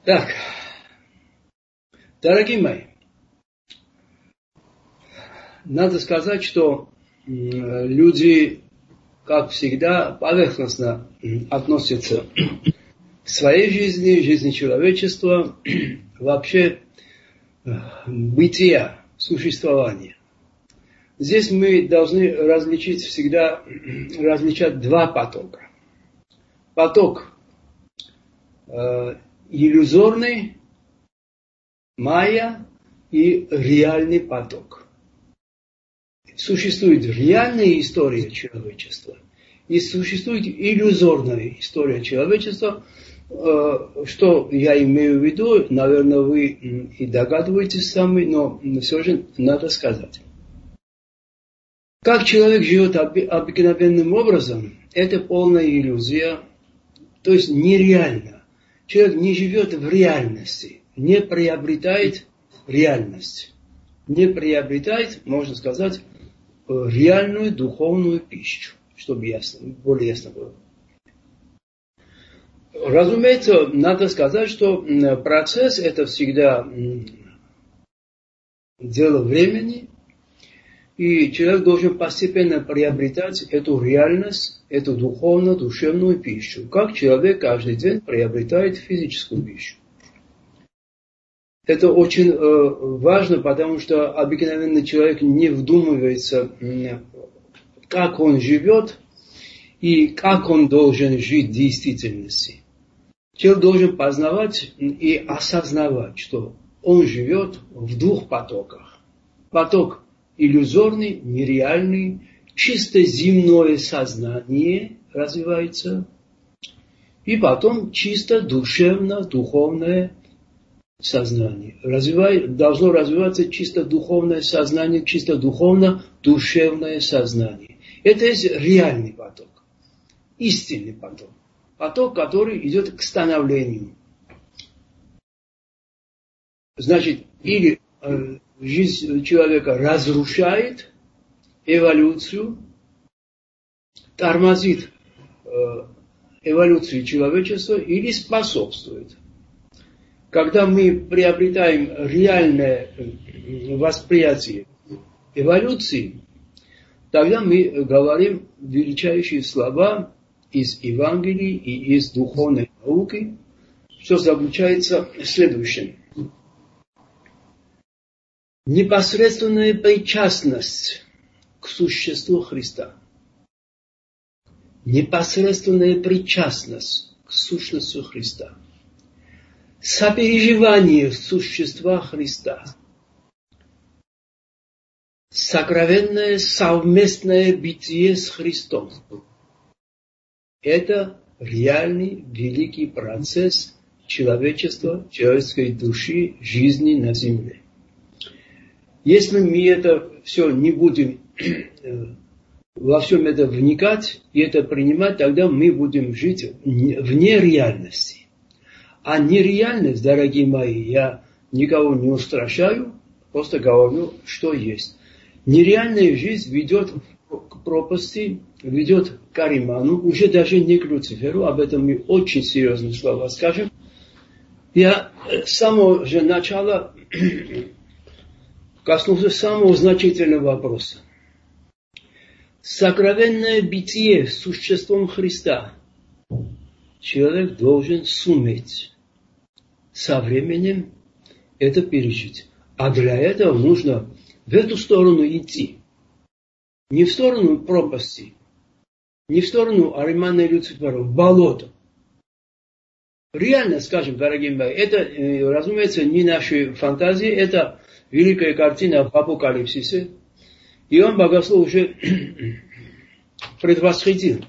Так, дорогие мои, надо сказать, что люди, как всегда, поверхностно относятся к своей жизни, жизни человечества, вообще бытия, существования. Здесь мы должны различать два потока. Поток иллюзорный, майя, и реальный поток. Существует реальная история человечества и существует иллюзорная история человечества. Что я имею в виду, наверное, вы и догадываетесь сами, но все же надо сказать. Как человек живет обыкновенным образом, это полная иллюзия, то есть нереально. Человек не живет в реальности, не приобретает реальность, не приобретает, можно сказать, реальную духовную пищу, чтобы более ясно было. Разумеется, надо сказать, что процесс это всегда дело времени, и человек должен постепенно приобретать эту реальность, эту духовно-душевную пищу, как человек каждый день приобретает физическую пищу. Это очень важно, потому что обыкновенный человек не вдумывается, как он живет и как он должен жить в действительности. Человек должен познавать и осознавать, что он живет в двух потоках. Поток иллюзорный, нереальный, чисто земное сознание развивается, и потом чисто душевно-духовное сознание. Должно развиваться чисто духовное сознание, чисто духовно-душевное сознание. Это есть реальный поток, истинный поток. Поток, который идет к становлению. Значит, или жизнь человека разрушает эволюцию, тормозит эволюцию человечества или способствует. Когда мы приобретаем реальное восприятие эволюции, тогда мы говорим величайшие слова из Евангелия и из духовной науки, что заключается в следующем. Непосредственная причастность к существу Христа. Непосредственная причастность к сущности Христа. Сопереживание существа Христа. Сокровенное совместное бытие с Христом. Это реальный великий процесс человечества, человеческой души, жизни на земле. Если мы это все не будем во всем это вникать и это принимать, тогда мы будем жить вне реальности. А нереальность, дорогие мои, я никого не устрашаю, просто говорю, что есть. Нереальная жизнь ведет к пропасти, ведет к Ариману, уже даже не к Люциферу, об этом мы очень серьезные слова скажем. Я с самого же начала коснулся самого значительного вопроса. Сокровенное бытие с существом Христа человек должен суметь со временем это пережить. А для этого нужно в эту сторону идти. Не в сторону пропасти, не в сторону Аримана и Люцифера, в болото. Реально, скажем, дорогие мои, это, разумеется, не наши фантазии, это великая картина в Апокалипсисе. Иоанн Богослов уже предвосхитил.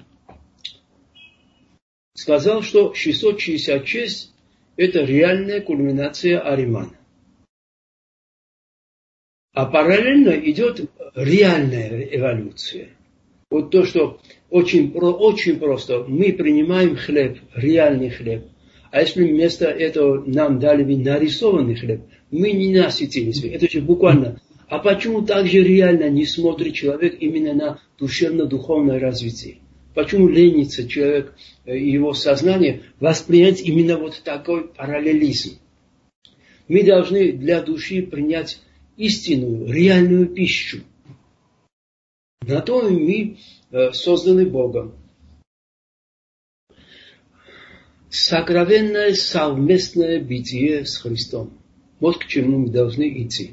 Сказал, что 666 это реальная кульминация Аримана. А параллельно идет реальная эволюция. Вот то, что очень просто. Мы принимаем хлеб, реальный хлеб. А если вместо этого нам дали нарисованный хлеб, мы не насытились. Это же буквально. А почему так же реально не смотрит человек именно на душевно-духовное развитие? почему ленится человек и его сознание воспринять именно вот такой параллелизм. Мы должны для души принять истинную, реальную пищу. На то мы созданы Богом. Сокровенное совместное бытие с Христом. Вот к чему мы должны идти.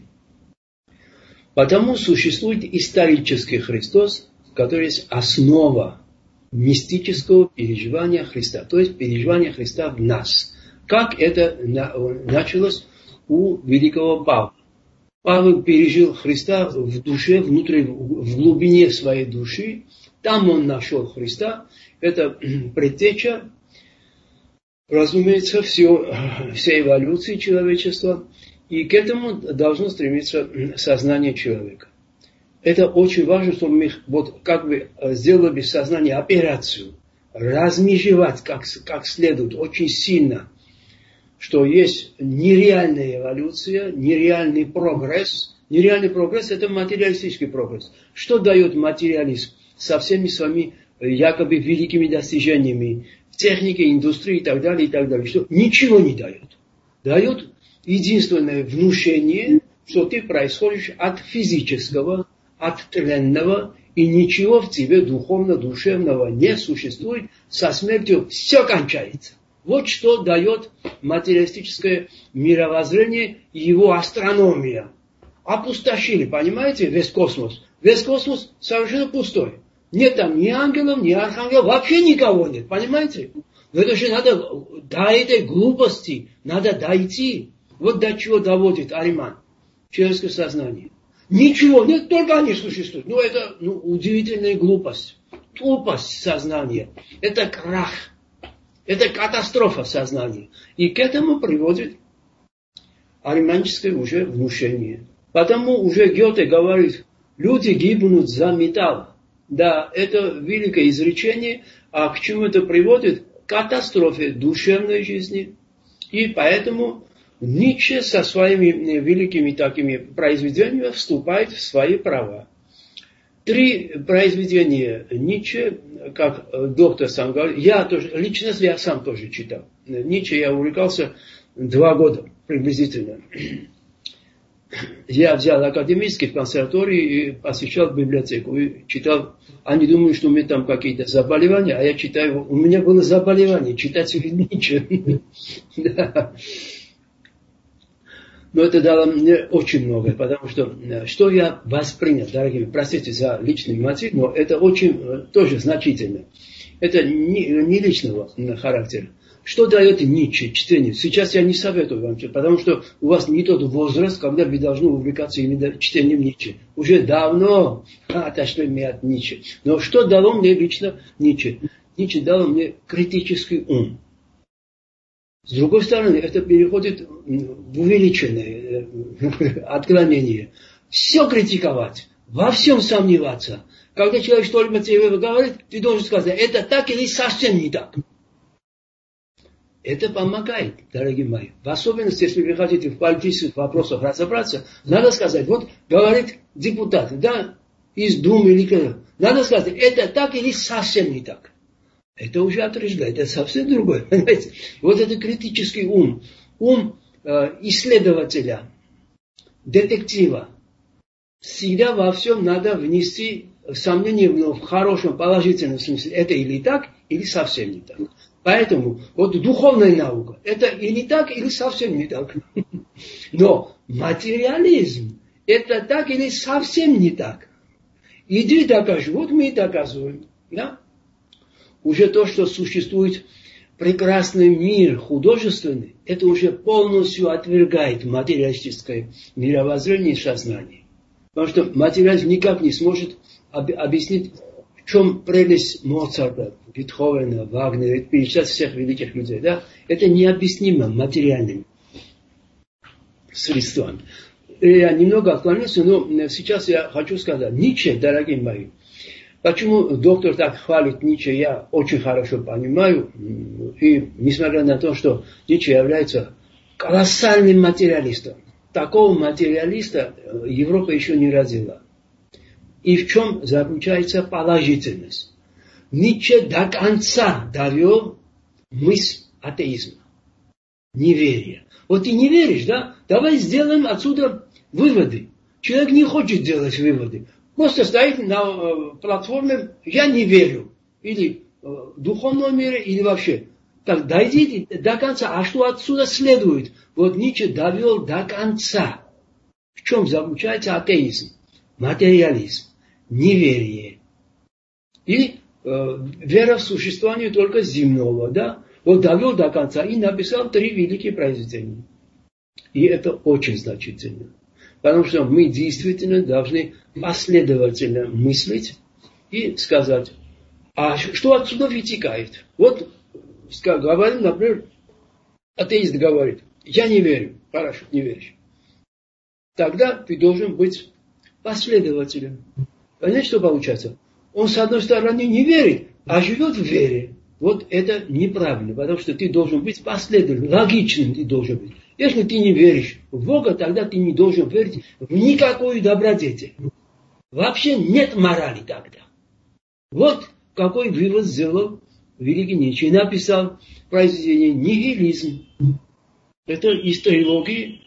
Потому существует исторический Христос, который есть основа мистического переживания Христа, то есть переживания Христа в нас. Как это началось у великого Павла. Павел пережил Христа в душе, внутри, в глубине своей души. Там он нашел Христа. Это предтеча, разумеется, всей эволюции человечества. И к этому должно стремиться сознание человека. Это очень важно, чтобы мы сделали в сознании операцию. Размежевать как следует, очень сильно. Что есть нереальная эволюция, нереальный прогресс. Нереальный прогресс – это материалистический прогресс. Что дает материализм со всеми своими якобы великими достижениями в технике, индустрии и так далее, и так далее? Что ничего не дает. Дает единственное внушение, что ты происходишь от физического, от тленного, и ничего в тебе духовно-душевного не существует. Со смертью все кончается. Вот что дает материалистическое мировоззрение и его астрономия. Опустошили, понимаете, весь космос. Весь космос совершенно пустой. Нет там ни ангелов, ни архангелов, вообще никого нет, понимаете? Но это же надо до этой глупости, надо дойти. Вот до чего доводит Ариман, человеческое сознание. Ничего нет, только они существуют. Это удивительная глупость. Тупость сознания. Это крах. Это катастрофа сознания. И к этому приводит ариманическое уже внушение. Потому уже Гёте говорит, люди гибнут за металл. Да, это великое изречение. А к чему это приводит? К катастрофе душевной жизни. И поэтому Ницше со своими великими такими произведениями вступает в свои права. 3 произведения Ницше, как доктор сам говорит, лично я сам тоже читал. Ницше я увлекался 2 года приблизительно. Я взял академический в консерватории и посещал библиотеку. И читал, они думают, что у меня там какие-то заболевания, а я читаю, у меня было заболевание, читать Ницше. Но это дало мне очень много, потому что я воспринял, дорогие, простите за личный мотив, но это очень тоже значительно. Это не личного характера. Что дает Ницше чтение? Сейчас я не советую вам, потому что у вас не тот возраст, когда вы должны увлекаться именно чтением Ницше. Уже давно отошли мы от Ницше. Но что дало мне лично Ницше? Ницше дало мне критический ум. С другой стороны, это переходит в увеличенное отклонение. Все критиковать, во всем сомневаться. Когда человек что-либо тебе говорит, ты должен сказать, это так или совсем не так. Это помогает, дорогие мои. В особенности, если вы хотите в политических вопросах разобраться, надо сказать, вот говорит депутат, да, из Думы или кто-то. Надо сказать, это так или совсем не так. Это уже отражает, это совсем другое. Понимаете? Вот это критический ум исследователя, детектива. Всегда во всем надо внести сомнение, но в хорошем, положительном смысле. Это или так, или совсем не так. Поэтому вот духовная наука, это или так, или совсем не так. Но материализм, это так или совсем не так. Иди докажи, вот мы и доказываем. Да? Уже то, что существует прекрасный мир художественный, это уже полностью отвергает материалистическое мировоззрение и сознание. Потому что материализм никак не сможет объяснить, в чем прелесть Моцарта, Бетховена, Вагнера, перечислять всех великих людей. Да? Это необъяснимо материальными средствами. Я немного отклонился, но сейчас я хочу сказать, Ницше, дорогие мои, почему доктор так хвалит Ницше, я очень хорошо понимаю. И несмотря на то, что Ницше является колоссальным материалистом, такого материалиста Европа еще не родила. И в чем заключается положительность? Ницше до конца довел мысль атеизма. Неверие. Вот ты не веришь, да? Давай сделаем отсюда выводы. Человек не хочет делать выводы. Просто стоит на платформе «я не верю». Или в духовном мире, или вообще. Так дойдите до конца. А что отсюда следует? Вот Ницше довел до конца. В чем заключается атеизм? Материализм. Неверие. И вера в существование только земного, да? Вот довел до конца и написал 3 великие произведения. И это очень значительно. Потому что мы действительно должны последовательно мыслить и сказать, а что отсюда вытекает? Вот, говорим, например, атеист говорит, я не верю. Хорошо, не веришь. Тогда ты должен быть последователем. Понимаете, что получается? Он, с одной стороны, не верит, а живет в вере. Вот это неправильно, потому что ты должен быть последовательным, логичным ты должен быть. Если ты не веришь в Бога, тогда ты не должен верить в никакую добродетель. Вообще нет морали тогда. Вот какой вывод сделал великий Ницше. И написал произведение «Нигилизм». Это из трилогии,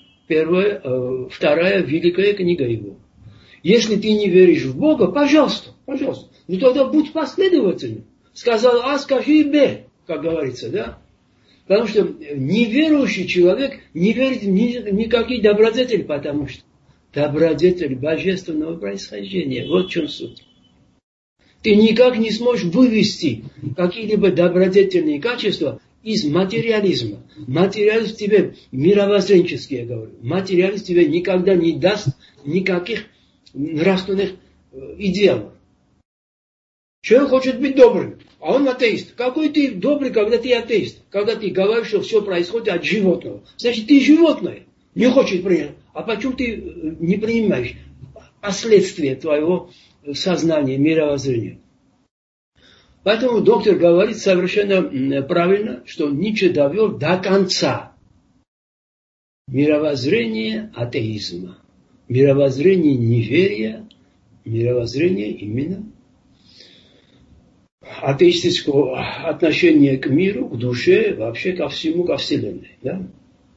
вторая великая книга его. Если ты не веришь в Бога, пожалуйста, пожалуйста. Ну тогда будь последовательным. Сказал А, скажи Б, как говорится, да? Потому что неверующий человек не верит в никакие добродетели, потому что добродетель божественного происхождения. Вот в чем суть. Ты никак не сможешь вывести какие-либо добродетельные качества из материализма. Материализм тебе мировоззренческий, я говорю. Материализм тебе никогда не даст никаких нравственных идеалов. Человек хочет быть добрым, а он атеист. Какой ты добрый, когда ты атеист? Когда ты говоришь, что все происходит от животного. Значит, ты животное. Не хочешь принять. А почему ты не принимаешь последствия твоего сознания, мировоззрения? Поэтому доктор говорит совершенно правильно, что Ницше довел до конца мировоззрение атеизма. Мировоззрение неверия, мировоззрение именно атеистического отношения к миру, к душе, вообще ко всему, ко Вселенной. Да?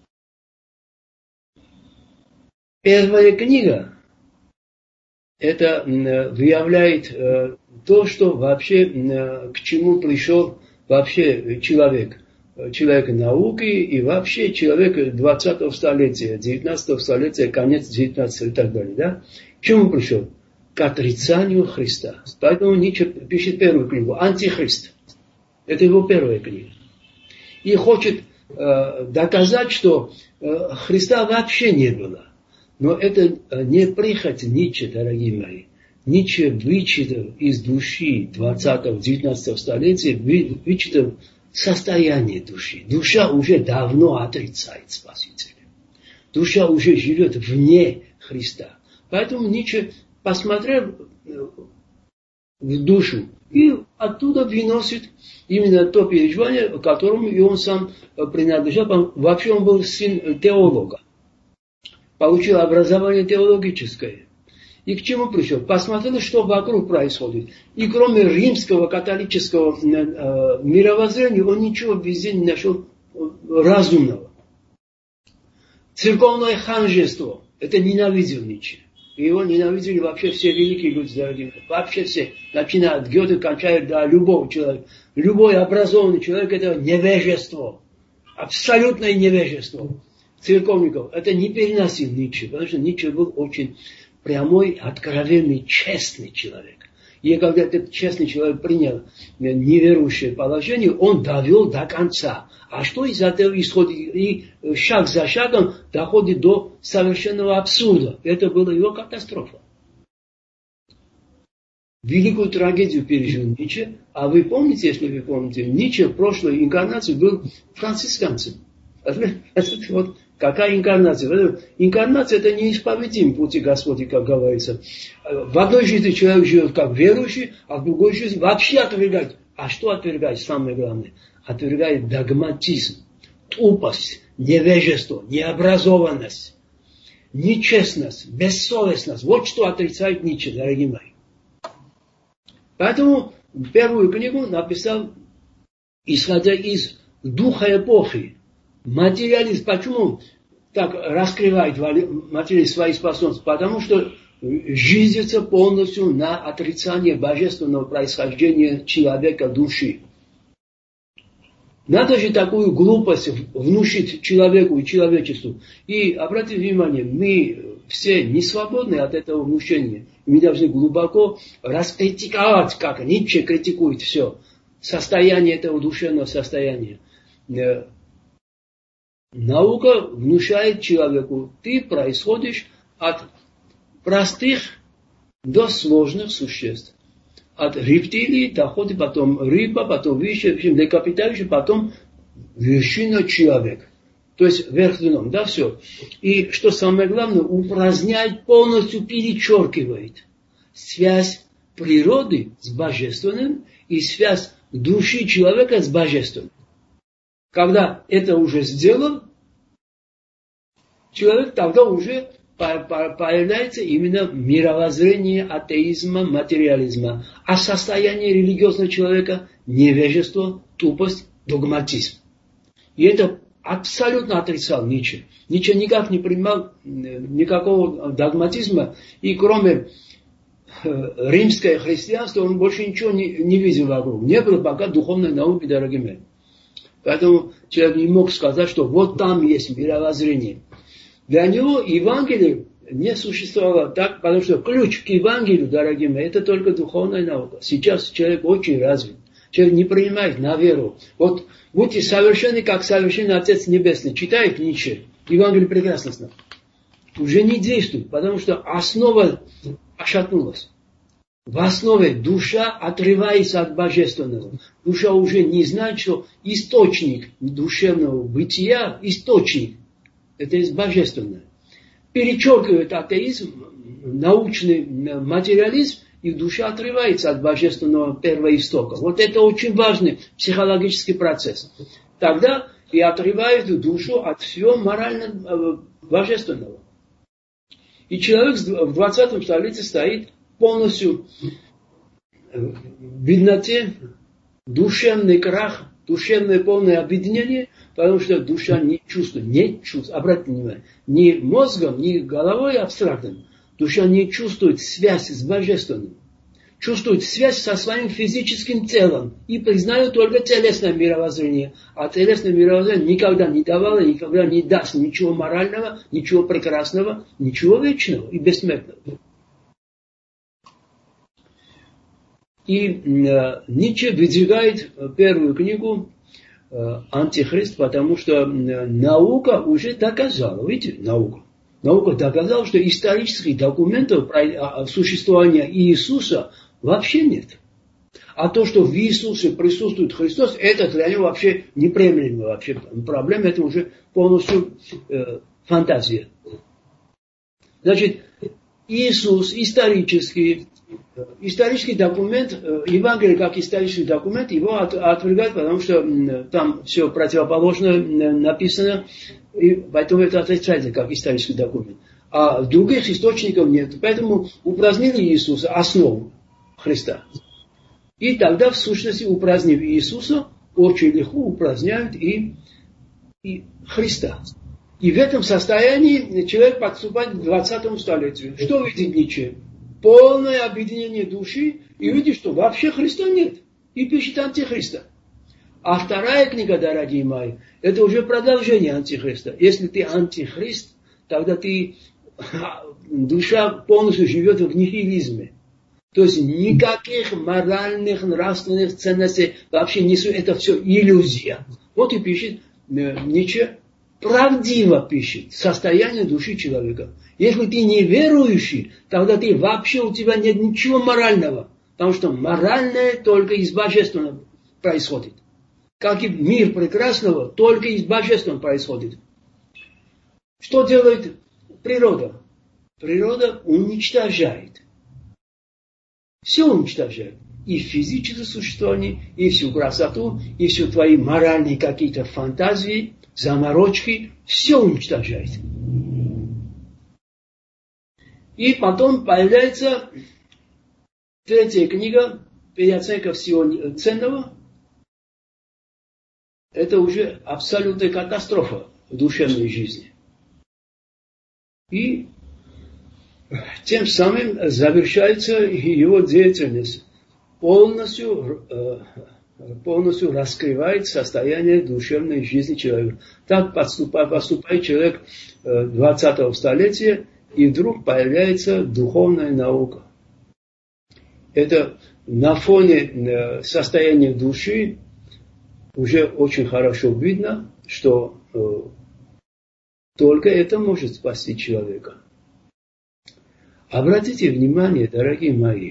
Первая книга это выявляет то, что вообще к чему пришел вообще человек. Человек науки и вообще человек 20-го столетия, 19-го столетия, конец 19-го и так далее. Да? К чему пришел? К отрицанию Христа. Поэтому Ницше пишет первую книгу «Антихрист». Это его первая книга. И хочет доказать, что Христа вообще не было. Но это не прихоть Ницше, дорогие мои. Ницше вычитал из души 20-го, 19-го столетия, вычитал состояние души. Душа уже давно отрицает Спасителя. Душа уже живет вне Христа. Поэтому Ницше посмотрел в душу и оттуда выносит именно то переживание, к которому и он сам принадлежал. Вообще он был сын теолога. Получил образование теологическое. И к чему пришел? Посмотрел, что вокруг происходит. И кроме римского католического мировоззрения, он ничего везде не нашел разумного. Церковное ханжество. Это ненавидел Ницше. И его ненавидели вообще все великие люди, дорогие. Вообще все. Начиная от Гёте, кончая до любого человека. Любой образованный человек – это невежество. Абсолютное невежество церковников. Это не переносил Ницше. Потому что Ницше был очень прямой, откровенный, честный человек. И когда этот честный человек принял неверующее положение, он довел до конца. А что из этого исходит? И шаг за шагом доходит до совершенного абсурда. Это была его катастрофа. Великую трагедию пережил Ницше. А вы помните, если вы помните, Ницше в прошлой инкарнации был францисканцем. Вот какая инкарнация? Инкарнация – это неисповедимый пути Господи, как говорится. В одной жизни человек живет как верующий, а в другой жизни вообще отвергает. А что отвергает? Самое главное. Отвергает догматизм, тупость, невежество, необразованность, нечестность, бессовестность. Вот что отрицает Ницше, дорогие мои. Поэтому первую книгу написал, исходя из духа эпохи. Материализм. Почему так раскрывает материализм свои способности? Потому что жизнится полностью на отрицание божественного происхождения человека, души. Надо же такую глупость внушить человеку и человечеству. И обратите внимание, мы все не свободны от этого внушения. Мы должны глубоко раскритиковать, как Ницше критикует все, состояние этого душевного состояния. Наука внушает человеку, ты происходишь от простых до сложных существ. От рептилий доходит потом рыба, потом выше, млекопитающий, потом вершина человек. То есть вверх дном, да, все. И что самое главное, упраздняет, полностью перечеркивает связь природы с божественным и связь души человека с божественным. Когда это уже сделал, человек тогда уже появляется именно мировоззрение атеизма, материализма. А состояние религиозного человека – невежество, тупость, догматизм. И это абсолютно отрицал Ницше. Ницше никак не принимал никакого догматизма. И кроме римского христианства он больше ничего не видел вокруг. Не было пока духовной науки, дорогие мои. Поэтому человек не мог сказать, что вот там есть мировоззрение. Для него Евангелие не существовало так, потому что ключ к Евангелию, дорогие мои, это только духовная наука. Сейчас человек очень развит. Человек не принимает на веру. Вот будьте совершенны, как совершенный Отец Небесный. Читает Ницше. Евангелие прекрасно знает. Уже не действует, потому что основа ошатнулась. В основе душа отрывается от божественного. Душа уже не знает, что источник душевного бытия, источник, это есть божественное. Перечеркивает атеизм, научный материализм, и душа отрывается от божественного первоистока. Вот это очень важный психологический процесс. Тогда и отрывает душу от всего морально божественного. И человек в 20 столетии стоит полностью в бедноте, душевный крах, душевное полное объединение, потому что душа не чувствует, обратите внимание, ни мозгом, ни головой абстрактным, душа не чувствует связь с божественным, чувствует связь со своим физическим телом и признает только телесное мировоззрение, а телесное мировоззрение никогда не давало, никогда не даст ничего морального, ничего прекрасного, ничего вечного и бессмертного. И Ницше выдвигает первую книгу «Антихрист», потому что наука уже доказала, видите, наука доказала, что исторических документов про существование Иисуса вообще нет. А то, что в Иисусе присутствует Христос, это для него вообще неприемлемо. Вообще проблема, это уже полностью фантазия. Значит, Иисус исторический документ, Евангелие как исторический документ, его отвергают, потому что там все противоположно написано, и поэтому это отрицается как исторический документ. А других источников нет. Поэтому упразднили Иисуса, основу Христа. И тогда, в сущности, упразднив Иисуса, очень легко упраздняют и Христа. И в этом состоянии человек подступает к 20 столетию. Что видит Ницше? Полное объединение души, и видит, что вообще Христа нет. И пишет Антихриста. А вторая книга, дорогие мои, это уже продолжение Антихриста. Если ты антихрист, тогда душа полностью живет в нихилизме. То есть никаких моральных, нравственных ценностей вообще не существует. Это все иллюзия. Вот и пишет Ницше, правдиво пишет состояние души человека. Если ты не верующий, тогда ты вообще у тебя нет ничего морального. Потому что моральное только из божественного происходит. Как и мир прекрасного, только из божественного происходит. Что делает природа? Природа уничтожает. Все уничтожает. И физическое существование, и всю красоту, и все твои моральные какие-то фантазии, заморочки, все уничтожает. И потом появляется третья книга, переоценка всего ценного, это уже абсолютная катастрофа в душевной жизни. И тем самым завершается его деятельность. Полностью раскрывает состояние душевной жизни человека. Так поступает человек 20-го столетия, и вдруг появляется духовная наука. Это на фоне состояния души уже очень хорошо видно, что только это может спасти человека. Обратите внимание, дорогие мои,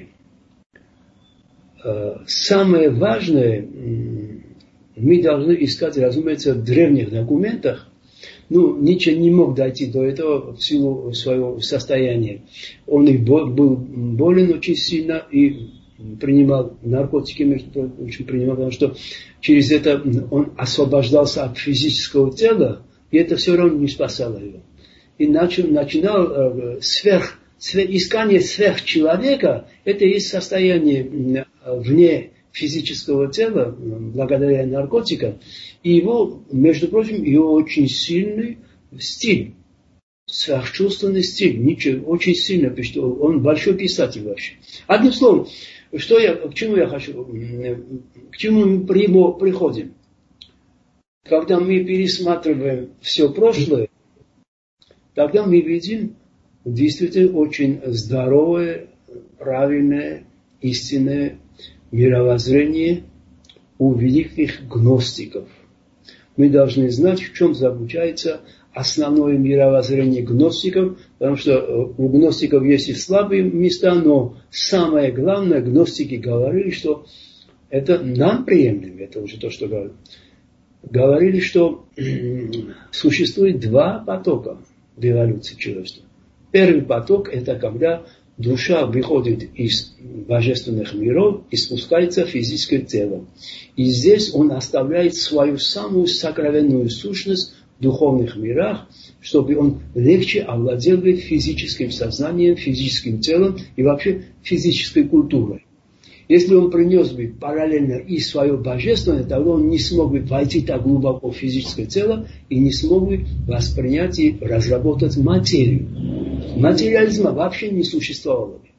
самое важное мы должны искать, разумеется, в древних документах. Ницше не мог дойти до этого в силу своего состояния. Он и был болен очень сильно и принимал наркотики, потому что через это он освобождался от физического тела, и это все равно не спасало его. И начинал искание сверхчеловека, это и есть состояние вне физического тела, благодаря наркотикам. И его, между прочим, его очень сильный стиль, сверхчувственный стиль. Ницше очень сильно пишет, он большой писатель вообще. Одним словом, к чему я хочу, к чему мы приходим? Когда мы пересматриваем все прошлое, тогда мы видим действительно очень здоровое, правильное, истинное мировоззрение у великих гностиков. Мы должны знать, в чем заключается основное мировоззрение гностиков, потому что у гностиков есть и слабые места, но самое главное, гностики говорили, что это нам приемлемо, это уже то, что говорят. Говорили, что существует два потока в эволюции человечества. Первый поток – это когда душа выходит из божественных миров и спускается в физическое тело. И здесь он оставляет свою самую сокровенную сущность в духовных мирах, чтобы он легче овладел бы физическим сознанием, физическим телом и вообще физической культурой. Если он принес бы параллельно и свое божественное, тогда он не смог бы войти так глубоко в физическое тело и не смог бы воспринять и разработать материю. Материализма вообще не существовало бы.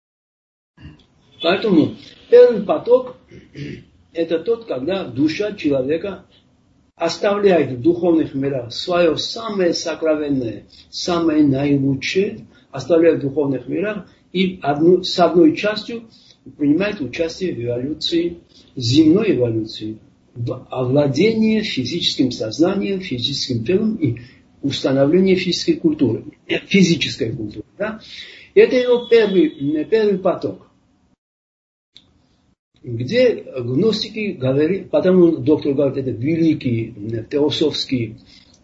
Поэтому первый поток – это тот, когда душа человека оставляет в духовных мирах свое самое сокровенное, самое наилучшее, оставляет в духовных мирах и с одной частью принимает участие в эволюции, земной эволюции, в овладении физическим сознанием, физическим телом и установлении физической культуры. Физической культуры. Да? Это его первый поток. Где гностики говорят, потому доктор говорит, это великие теософские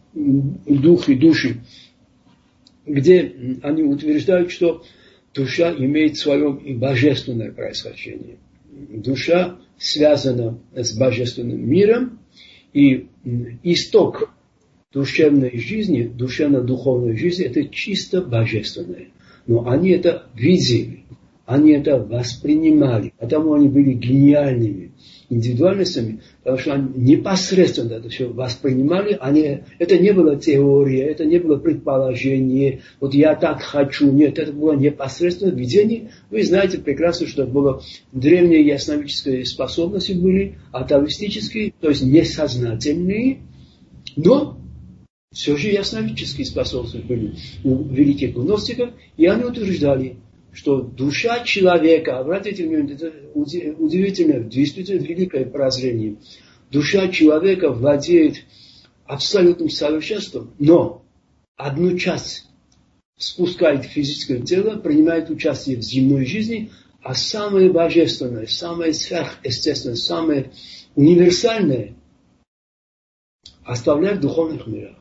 души, где они утверждают, что душа имеет свое божественное происхождение. Душа связана с божественным миром, и исток душевной жизни, душевно-духовной жизни, это чисто божественное. Но они это видели, они это воспринимали, потому они были гениальными индивидуальностями, потому что они непосредственно это все воспринимали, это не было теория, это не было предположение, вот я так хочу, нет, это было непосредственное видение. Вы знаете прекрасно, что это было древние ясновидческие способности были, атовистические, то есть несознательные, но все же ясновидческие способности были у великих гностиков, и они утверждали, что душа человека, обратите внимание, это удивительно, действительно великое прозрение. Душа человека владеет абсолютным совершенством, но одну часть спускает в физическое тело, принимает участие в земной жизни, а самое божественное, самое сверхъестественное, самое универсальное оставляет в духовных мирах.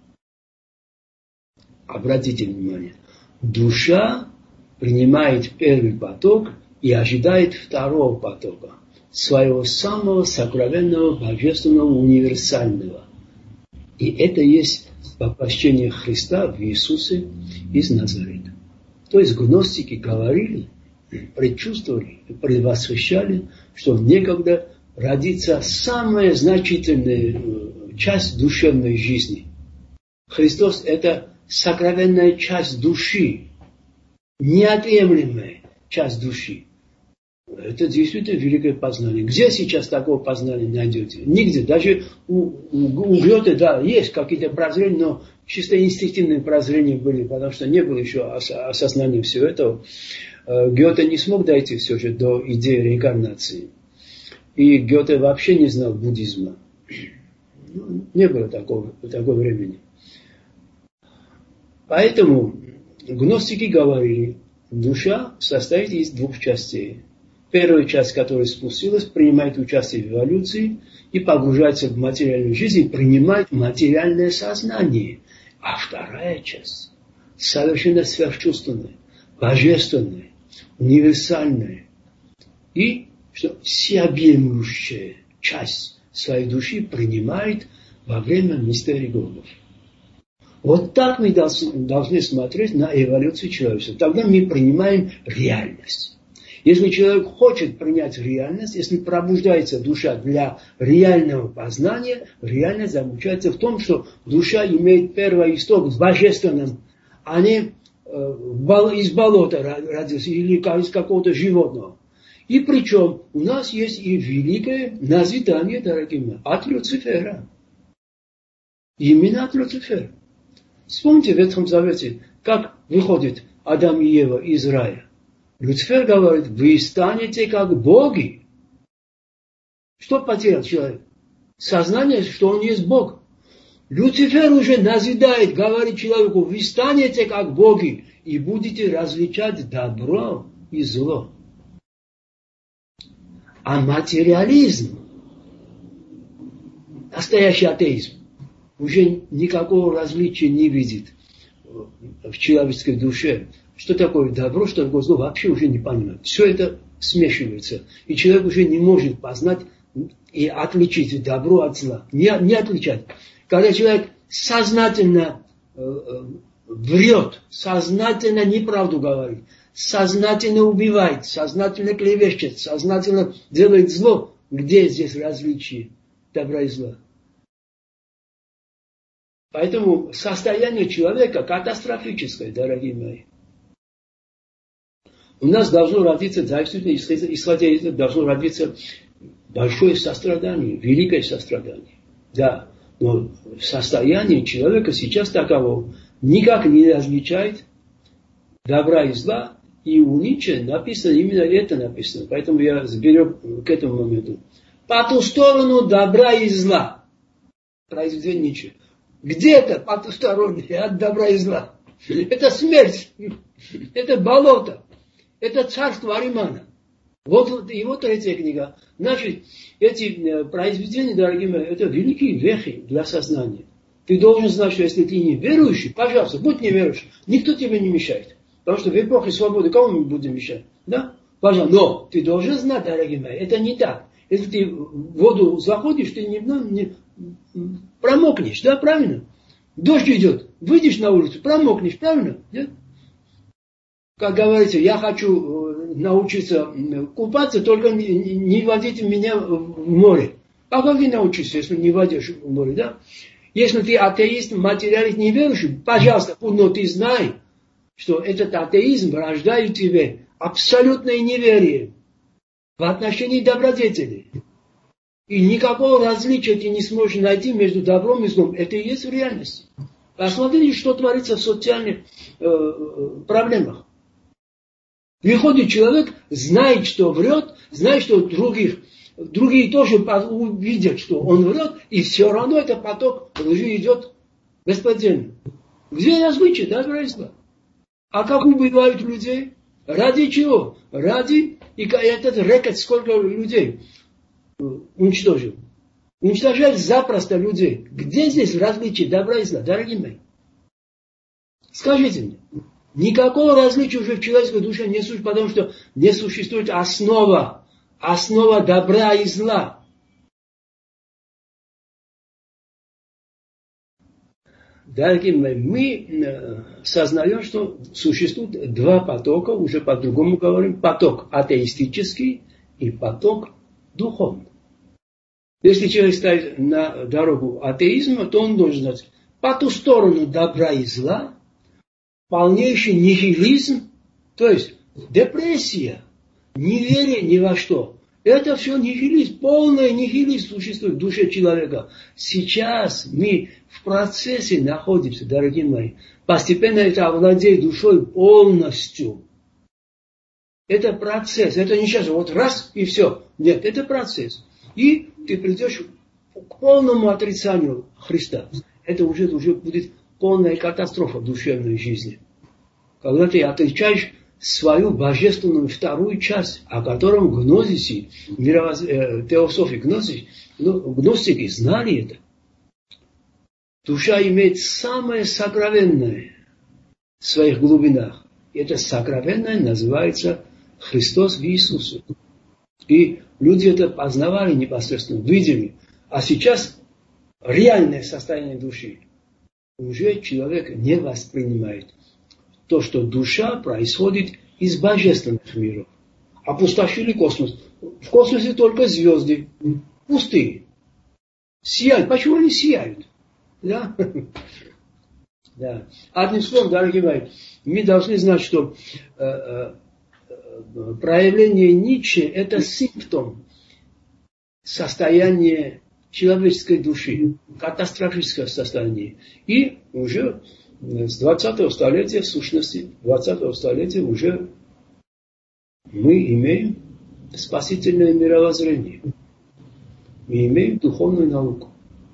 Обратите внимание, душа принимает первый поток и ожидает второго потока, своего самого сокровенного, божественного, универсального. И это есть воплощение Христа в Иисусе из Назарета. То есть гностики говорили, предчувствовали, предвосхищали, что некогда родится самая значительная часть душевной жизни. Христос – это сокровенная часть души, неотъемлемая часть души. Это действительно великое познание. Где сейчас такого познания найдете? Нигде. Даже у Гёте, да, есть какие-то прозрения, но чисто инстинктивные прозрения были, потому что не было еще осознания всего этого. Гёте не смог дойти все же до идеи реинкарнации. И Гёте вообще не знал буддизма. Не было такого времени. Поэтому гностики говорили, душа состоит из двух частей. Первая часть, которая спустилась, принимает участие в эволюции и погружается в материальную жизнь и принимает материальное сознание. А вторая часть совершенно сверхчувственная, божественная, универсальная и что всеобъемлющая часть своей души принимает во время мистерии Голгофы. Вот так мы должны смотреть на эволюцию человечества. Тогда мы принимаем реальность. Если человек хочет принять реальность, если пробуждается душа для реального познания, реальность заключается в том, что душа имеет первоисток в божественном, а не из болота родился или из какого-то животного. И причем у нас есть и великое назидание, дорогие мои, от Люцифера. Именно от Люцифера. Вспомните в Ветхом Завете, как выходит Адам и Ева из рая. Люцифер говорит, вы станете как боги. Что потерял человек? Сознание, что он есть Бог. Люцифер уже назидает, говорит человеку, вы станете как боги и будете различать добро и зло. А материализм, настоящий атеизм, уже никакого различия не видит в человеческой душе. Что такое добро, что такое зло, вообще уже не понимает. Все это смешивается. И человек уже не может познать и отличить добро от зла. Не отличать. Когда человек сознательно врет, сознательно неправду говорит, сознательно убивает, сознательно клевещет, сознательно делает зло, где здесь различие добра и зла? Поэтому состояние человека катастрофическое, дорогие мои. У нас должно родиться, действительно, исходя из этого, должно родиться большое сострадание, великое сострадание. Да, но состояние человека сейчас таково никак не различает добра и зла, и у Ницше написано, именно это написано. Поэтому я сберег к этому моменту. По ту сторону добра и зла. Произведение Ницше. Где-то потустороннее от добра и зла. Это смерть. Это болото. Это царство Аримана. Вот его третья книга. Значит, эти произведения, дорогие мои, это великие вехи для сознания. Ты должен знать, что если ты не верующий, пожалуйста, будь неверующим. Никто тебе не мешает. Потому что в эпохе свободы кому мы будем мешать? Да? Пожалуйста. Но ты должен знать, дорогие мои, это не так. Если ты в воду заходишь, ты не промокнешь, да, правильно? Дождь идет, выйдешь на улицу, промокнешь, правильно? Да? Как говорится, я хочу научиться купаться, только не водите меня в море. А как ты научишься, если не водишь в море, да? Если ты атеист, материалист, неверующий, пожалуйста, но ты знай, что этот атеизм рождает в тебе абсолютное неверие в отношении добродетелей. И никакого различия ты не сможешь найти между добром и злом. Это и есть в реальности. Посмотрите, что творится в социальных проблемах. Приходит человек, знает, что врет, знает, что другие тоже увидят, что он врет, и все равно этот поток лжи идет беспредельно. Где различие, да, братья? А как убивают людей? Ради чего? Ради, и этот рэкет сколько людей уничтожил. Уничтожают запросто людей. Где здесь различие добра и зла, дорогие мои? Скажите мне. Никакого различия уже в человеческой душе не существует, потому что не существует основа добра и зла. дорогие мои, мы сознаем, что существует два потока, уже по-другому говорим, поток атеистический и поток духовный. Если человек ставит на дорогу атеизма, то он должен знать, по ту сторону добра и зла, полнейший нихилизм, то есть депрессия, неверие ни во что. Это все нихилизм, полный нихилизм существует в душе человека. Сейчас мы в процессе находимся, дорогие мои. Постепенно это овладеет душой полностью. Это процесс, это не сейчас, вот раз и все. Нет, это процесс. И ты придешь к полному отрицанию Христа. Это уже будет полная катастрофа в душевной жизни. Когда ты отрицаешь свою божественную вторую часть, о котором гнозиси, теософы, гностики знали это. Душа имеет самое сокровенное в своих глубинах. И это сокровенное называется Христос в Иисусе. И люди это познавали непосредственно, видели. А сейчас реальное состояние души уже человек не воспринимает. То, что душа происходит из божественных миров. Опустошили космос. В космосе только звезды. Пустые. Сияют. Почему они сияют? Да? Да. Одним словом, дорогие мои, мы должны знать, что проявление Ницше – это симптом состояния человеческой души, катастрофическое состояние. И уже с 20-го столетия, в сущности, 20-го столетия уже мы имеем спасительное мировоззрение. Мы имеем духовную науку.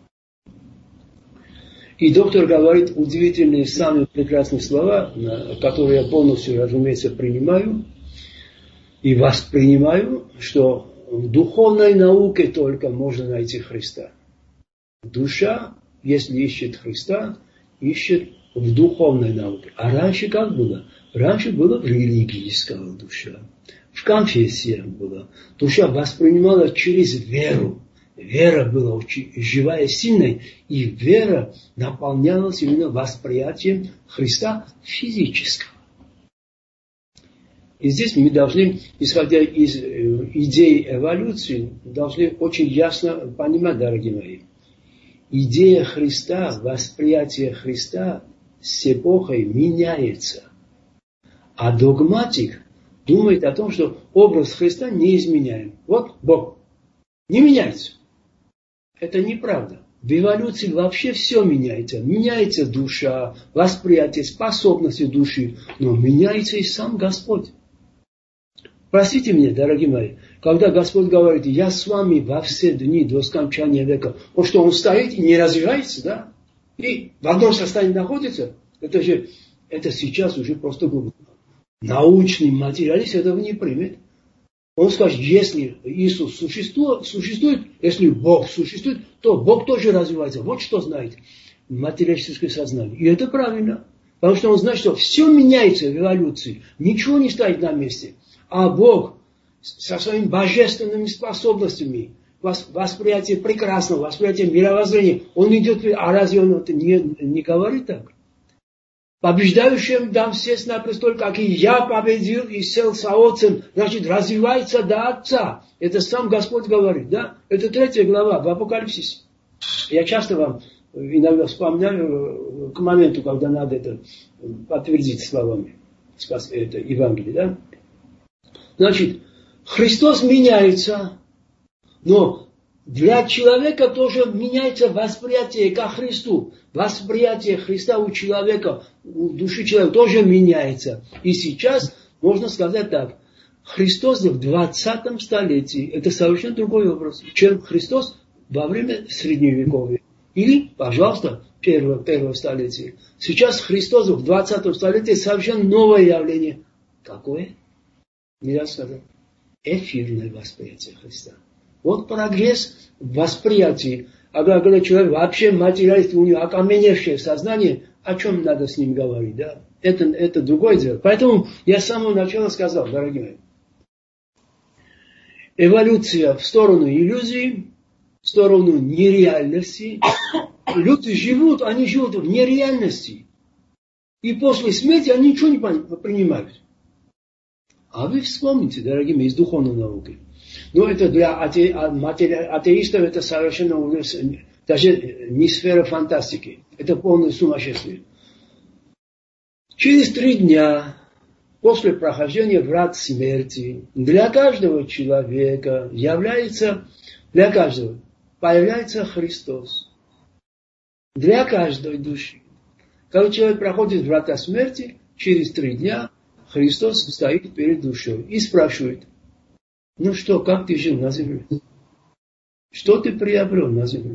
И доктор говорит удивительные, самые прекрасные слова, которые я полностью, разумеется, принимаю и воспринимаю, что в духовной науке только можно найти Христа. Душа, если ищет Христа, ищет в духовной науке. А раньше как было? Раньше было в религии искала душа. В конфессиях была. Душа воспринимала через веру. Вера была очень живая, сильная. И вера наполнялась именно восприятием Христа физического. И здесь мы должны, исходя из идеи эволюции, должны очень ясно понимать, дорогие мои. Идея Христа, восприятие Христа с эпохой меняется. А догматик думает о том, что образ Христа неизменяем. Вот Бог. Не меняется. Это неправда. В эволюции вообще все меняется. Меняется душа, восприятие, способности души. Но меняется и сам Господь. Простите меня, дорогие мои, когда Господь говорит, я с вами во все дни до скончания века, вот что Он стоит и не развивается, да? И в одном состоянии находится, это сейчас уже просто глупо. Научный материалист этого не примет. Он скажет, если Иисус существует, если Бог существует, то Бог тоже развивается. Вот что знает материалистическое сознание. И это правильно. Потому что он знает, что все меняется в эволюции. Ничего не стоит на месте. А Бог со своими божественными способностями, восприятие прекрасного, восприятие мировоззрения, Он идет, а разве Он это не говорит так? Побеждающим дам сесть на престол, как и я победил и сел с Отцем. Значит, развивается до Отца. Это сам Господь говорит, да? Это 3 глава в Апокалипсисе. Я часто вам иногда вспоминаю к моменту, когда надо это подтвердить словами. Это Евангелие, да? Значит, Христос меняется, но для человека тоже меняется восприятие ко Христу. Восприятие Христа у человека, у души человека тоже меняется. И сейчас можно сказать так. Христос в 20 столетии – это совершенно другой образ, чем Христос во время Средневековья. Или, пожалуйста, первого столетия. Сейчас Христос в 20 столетии – совершенно новое явление. Какое? Нельзя сказать. Эфирное восприятие Христа. Вот прогресс в восприятии. А когда человек вообще материалист, у него окаменевшее сознание, о чем надо с ним говорить, да? Это другое дело. Поэтому я с самого начала сказал, дорогие мои, эволюция в сторону иллюзии, в сторону нереальности, люди живут, они живут в нереальности. И после смерти они ничего не принимают. А вы вспомните, дорогие мои, из духовной науки. Но это для атеистов это совершенно даже не сфера фантастики. Это полное сумасшествие. Через 3 дня после прохождения врат смерти для каждого человека появляется Христос. Для каждой души. Когда человек проходит врата смерти, через 3 дня Христос стоит перед душой и спрашивает: ну что, как ты жил на земле? Что ты приобрел на земле?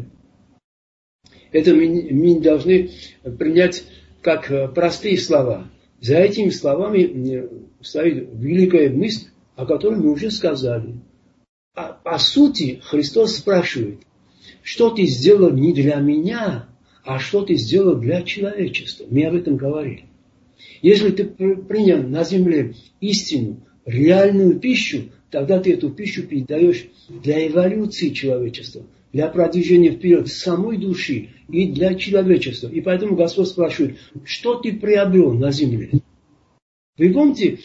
Это мы должны принять как простые слова. За этими словами стоит великая мысль, о которой мы уже сказали. По сути, Христос спрашивает: что ты сделал не для меня, а что ты сделал для человечества? Мы об этом говорили. Если ты принял на земле истину, реальную пищу, тогда ты эту пищу передаешь для эволюции человечества, для продвижения вперед самой души и для человечества. И поэтому Господь спрашивает: что ты приобрел на земле? Вы помните,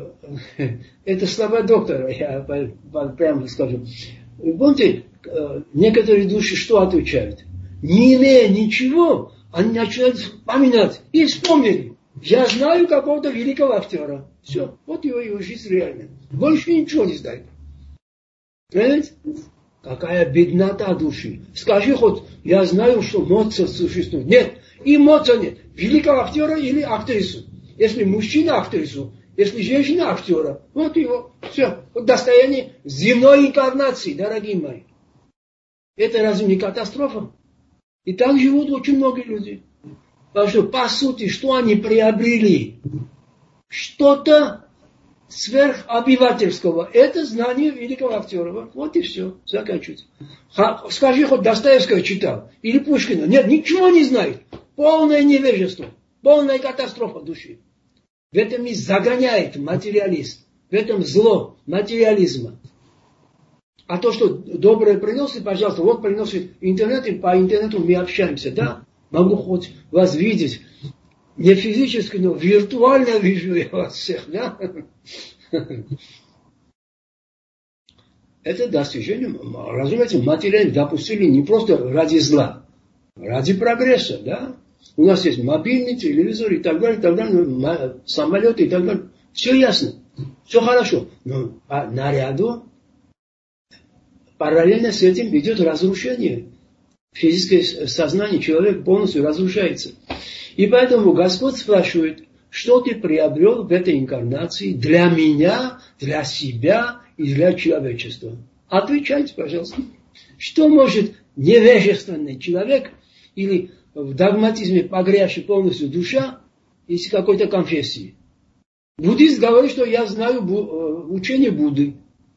это слова доктора, я прямо скажу. Вы помните, некоторые души что отвечают? Не имея ничего, они начинают вспоминать и вспомнили. Я знаю какого-то великого актера. Все, вот его жизнь реальная. Больше ничего не знает. Понимаете? Какая беднота души. Скажи хоть, я знаю, что Моцарт существует. Нет, и Моцарта нет. Великого актера или актрису. Если мужчина актрису, если женщина актера, вот его, все. Вот достояние земной инкарнации, дорогие мои. Это разве не катастрофа? И так живут очень многие люди. Потому что, по сути, что они приобрели? Что-то сверхобывательского. Это знание великого актера. Вот и все. Заканчивается. Скажи, хоть Достоевского читал. Или Пушкина. Нет, ничего не знает. Полное невежество. Полная катастрофа души. В этом и загоняет материализм. В этом зло материализма. А то, что доброе приносит, пожалуйста, вот приносит интернет, и по интернету мы общаемся, да? Могу хоть вас видеть, не физически, но виртуально вижу я вас всех, да? Это достижение, разумеется, материально допустили не просто ради зла, ради прогресса, да? У нас есть мобильный телевизор и так далее, самолеты и так далее. Все ясно, все хорошо. Но наряду параллельно с этим идет разрушение. Физическое сознание человека полностью разрушается. И поэтому Господь спрашивает: что ты приобрел в этой инкарнации для меня, для себя и для человечества? Отвечайте, пожалуйста. Что может невежественный человек или в догматизме погрязший полностью душа из какой-то конфессии? Буддист говорит, что я знаю учение Будды.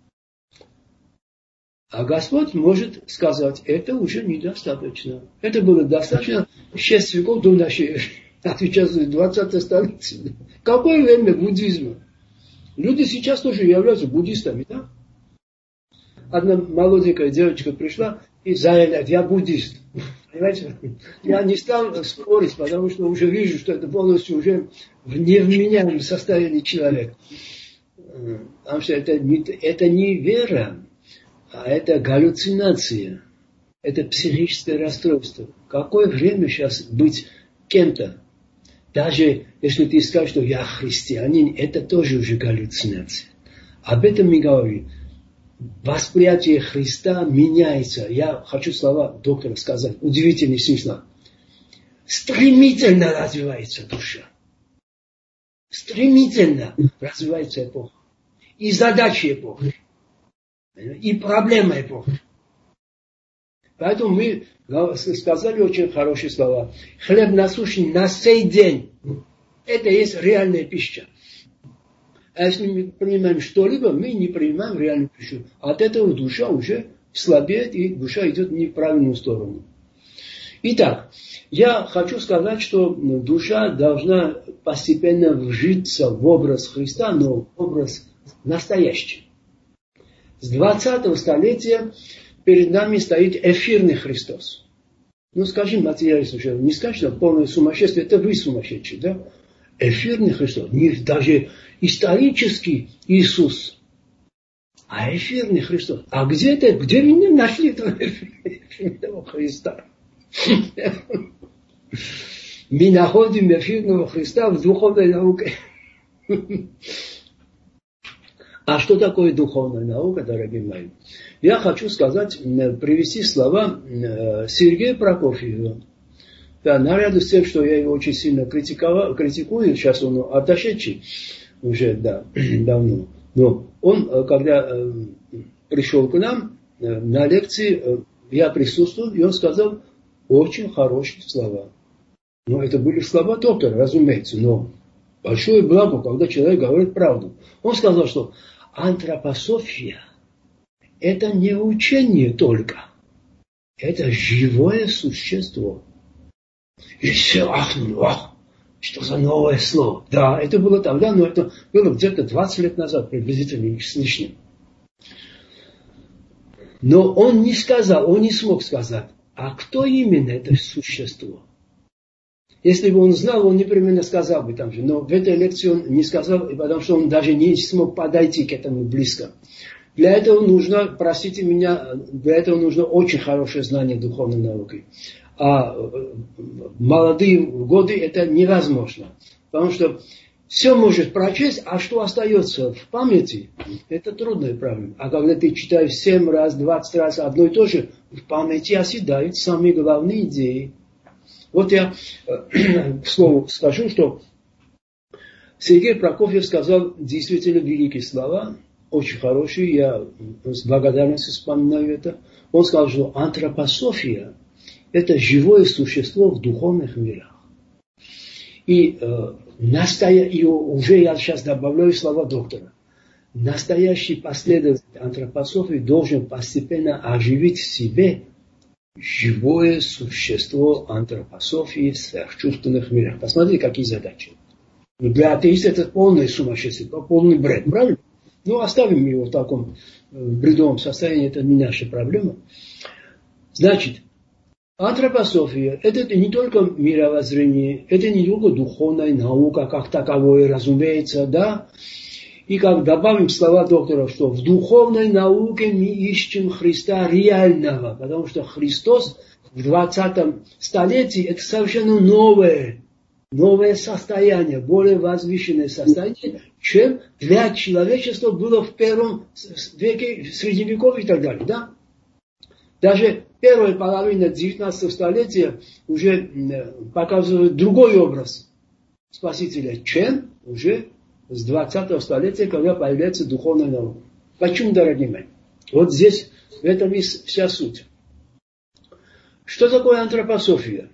А Господь может сказать: это уже недостаточно. Это было достаточно 6 веков до нашей эры. Отвечать в 20 столетии. Какое время буддизма? Люди сейчас тоже являются буддистами, да? Одна молоденькая девочка пришла и заявляет: я буддист. Понимаете? Я не стал спорить, потому что уже вижу, что это полностью уже в невменяемом состоянии человек. Потому что это не вера. А это галлюцинация. Это психическое расстройство. Какое время сейчас быть кем-то? Даже если ты скажешь, что я христианин, это тоже уже галлюцинация. Об этом мы говорим. Восприятие Христа меняется. Я хочу слова доктора сказать. Удивительный смысл. Стремительно развивается душа. Стремительно развивается эпоха. И задачи эпохи. И проблема эпохи. Поэтому мы сказали очень хорошие слова. Хлеб насущный на сей день. Это есть реальная пища. А если мы принимаем что-либо, мы не принимаем реальную пищу. От этого душа уже слабеет, и душа идет в неправильную сторону. Итак, я хочу сказать, что душа должна постепенно вжиться в образ Христа, но в образ настоящий. С 20-го столетия перед нами стоит эфирный Христос. Ну, скажем, материалист уже не скажет, что полное сумасшествие, это вы сумасшедший, да? Эфирный Христос, не даже исторический Иисус, а эфирный Христос. А где вы нашли этого эфирного Христа? Мы находим эфирного Христа в духовной науке. А что такое духовная наука, дорогие мои? Я хочу сказать, привести слова Сергея Прокофьева. Да, наряду с тем, что я его очень сильно критикую, сейчас он отошедший уже давно. Но он, когда пришел к нам на лекции, я присутствовал, и он сказал очень хорошие слова. Но это были слова доктора, разумеется, но большое благо, когда человек говорит правду. Он сказал, что антропософия – это не учение только, это живое существо. И все ахнули, что за новое слово. Да, это было тогда, но это было где-то 20 лет назад, приблизительно с лишним. Но он не сказал, он не смог сказать, а кто именно это существо. Если бы он знал, он непременно сказал бы там же. Но в этой лекции он не сказал, потому что он даже не смог подойти к этому близко. Для этого нужно, простите меня, для этого нужно очень хорошее знание духовной науки. А в молодые годы это невозможно. Потому что все может прочесть, а что остается в памяти, это трудная проблема. А когда ты читаешь 7 раз, 20 раз одно и то же, в памяти оседают самые главные идеи. Вот я, к слову, скажу, что Сергей Прокофьев сказал действительно великие слова, очень хорошие, я с благодарностью вспоминаю это. Он сказал, что антропософия – это живое существо в духовных мирах. И уже я сейчас добавляю слова доктора. Настоящий последователь антропософии должен постепенно оживить в себе живое существо антропософии в сверхчувственных мирах. Посмотрите, какие задачи. Для атеиста это полное сумасшествие, полный бред, правильно? Ну, оставим его в таком бредовом состоянии, это не наша проблема. Значит, антропософия – это не только мировоззрение, это не только духовная наука, как таковое, разумеется, да. И как добавим слова доктора, что в духовной науке мы ищем Христа реального, потому что Христос в 20 столетии – это совершенно новое состояние, более возвышенное состояние, чем для человечества было в первом веке, средневековье и так далее, да. Даже первая половина 19 столетия уже показывает другой образ Спасителя, чем уже с 20-го столетия, когда появляется духовная наука. Почему, дорогие мои? Вот здесь, в этом есть вся суть. Что такое антропософия?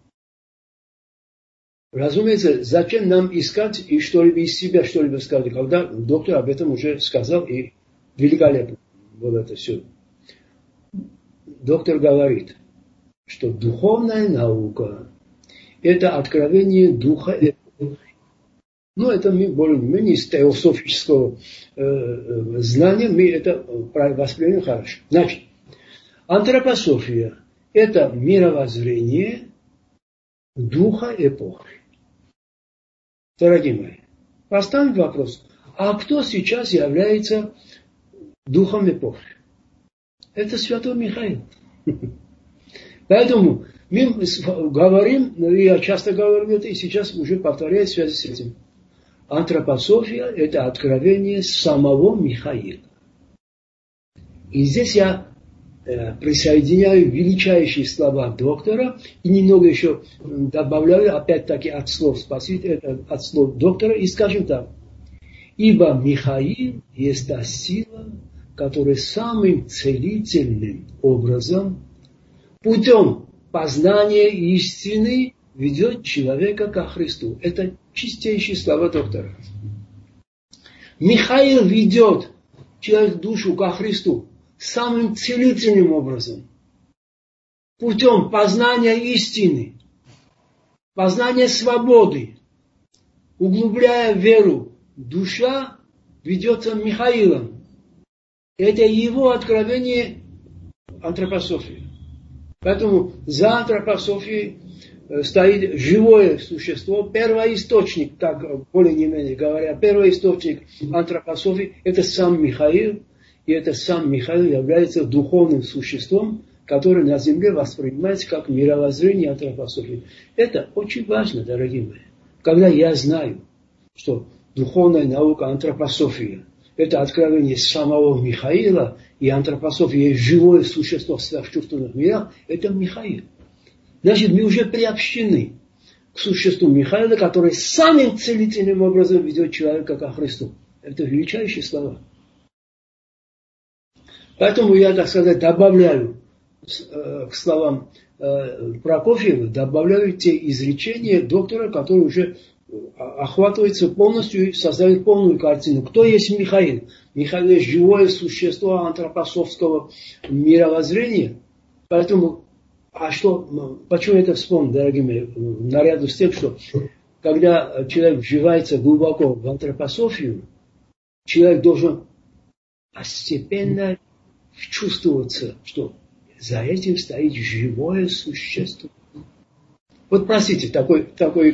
Разумеется, зачем нам искать и что-либо из себя, что-либо сказать, когда доктор об этом уже сказал, и великолепно было это все. Доктор говорит, что духовная наука – это откровение духа. Ну, это мы более-менее из теософического знания мы это воспринимаем хорошо. Значит, антропософия – это мировоззрение духа эпохи. Дорогие мои, поставим вопрос, а кто сейчас является духом эпохи? Это святой Михаил. Поэтому мы говорим, я часто говорю это, и сейчас уже повторяю в связи с этим. Антропософия – это откровение самого Михаила. И здесь я присоединяю величайшие слова доктора и немного еще добавляю, опять-таки, от слов Спасителя, от слов доктора, и скажем так. Ибо Михаил есть та сила, которая самым целительным образом, путем познания истины, ведет человека ко Христу. Это чистейшие слова доктора. Михаил ведет человек душу ко Христу самым целительным образом. Путем познания истины, познания свободы, углубляя веру. Душа ведется Михаилом. Это его откровение антропософии. Поэтому за антропософией стоит живое существо, первоисточник, так более-менее говоря, первоисточник антропософии – это сам Михаил, и это сам Михаил является духовным существом, которое на земле воспринимается как мировоззрение антропософии. Это очень важно, дорогие мои. Когда я знаю, что духовная наука антропософия – это откровение самого Михаила, и антропософия есть живое существо в сверхчувственных мирах, это Михаил. Значит, мы уже приобщены к существу Михаила, который самым целительным образом ведет человека ко Христу. Это величайшие слова. Поэтому я, так сказать, добавляю к словам Прокофьева, добавляю те изречения доктора, которые уже охватываются полностью и создают полную картину. Кто есть Михаил? Михаил есть живое существо антропософского мировоззрения. Поэтому, почему я это вспомнил, дорогие мои, наряду с тем, что когда человек вживается глубоко в антропософию, человек должен постепенно чувствоваться, что за этим стоит живое существо. Вот простите, такое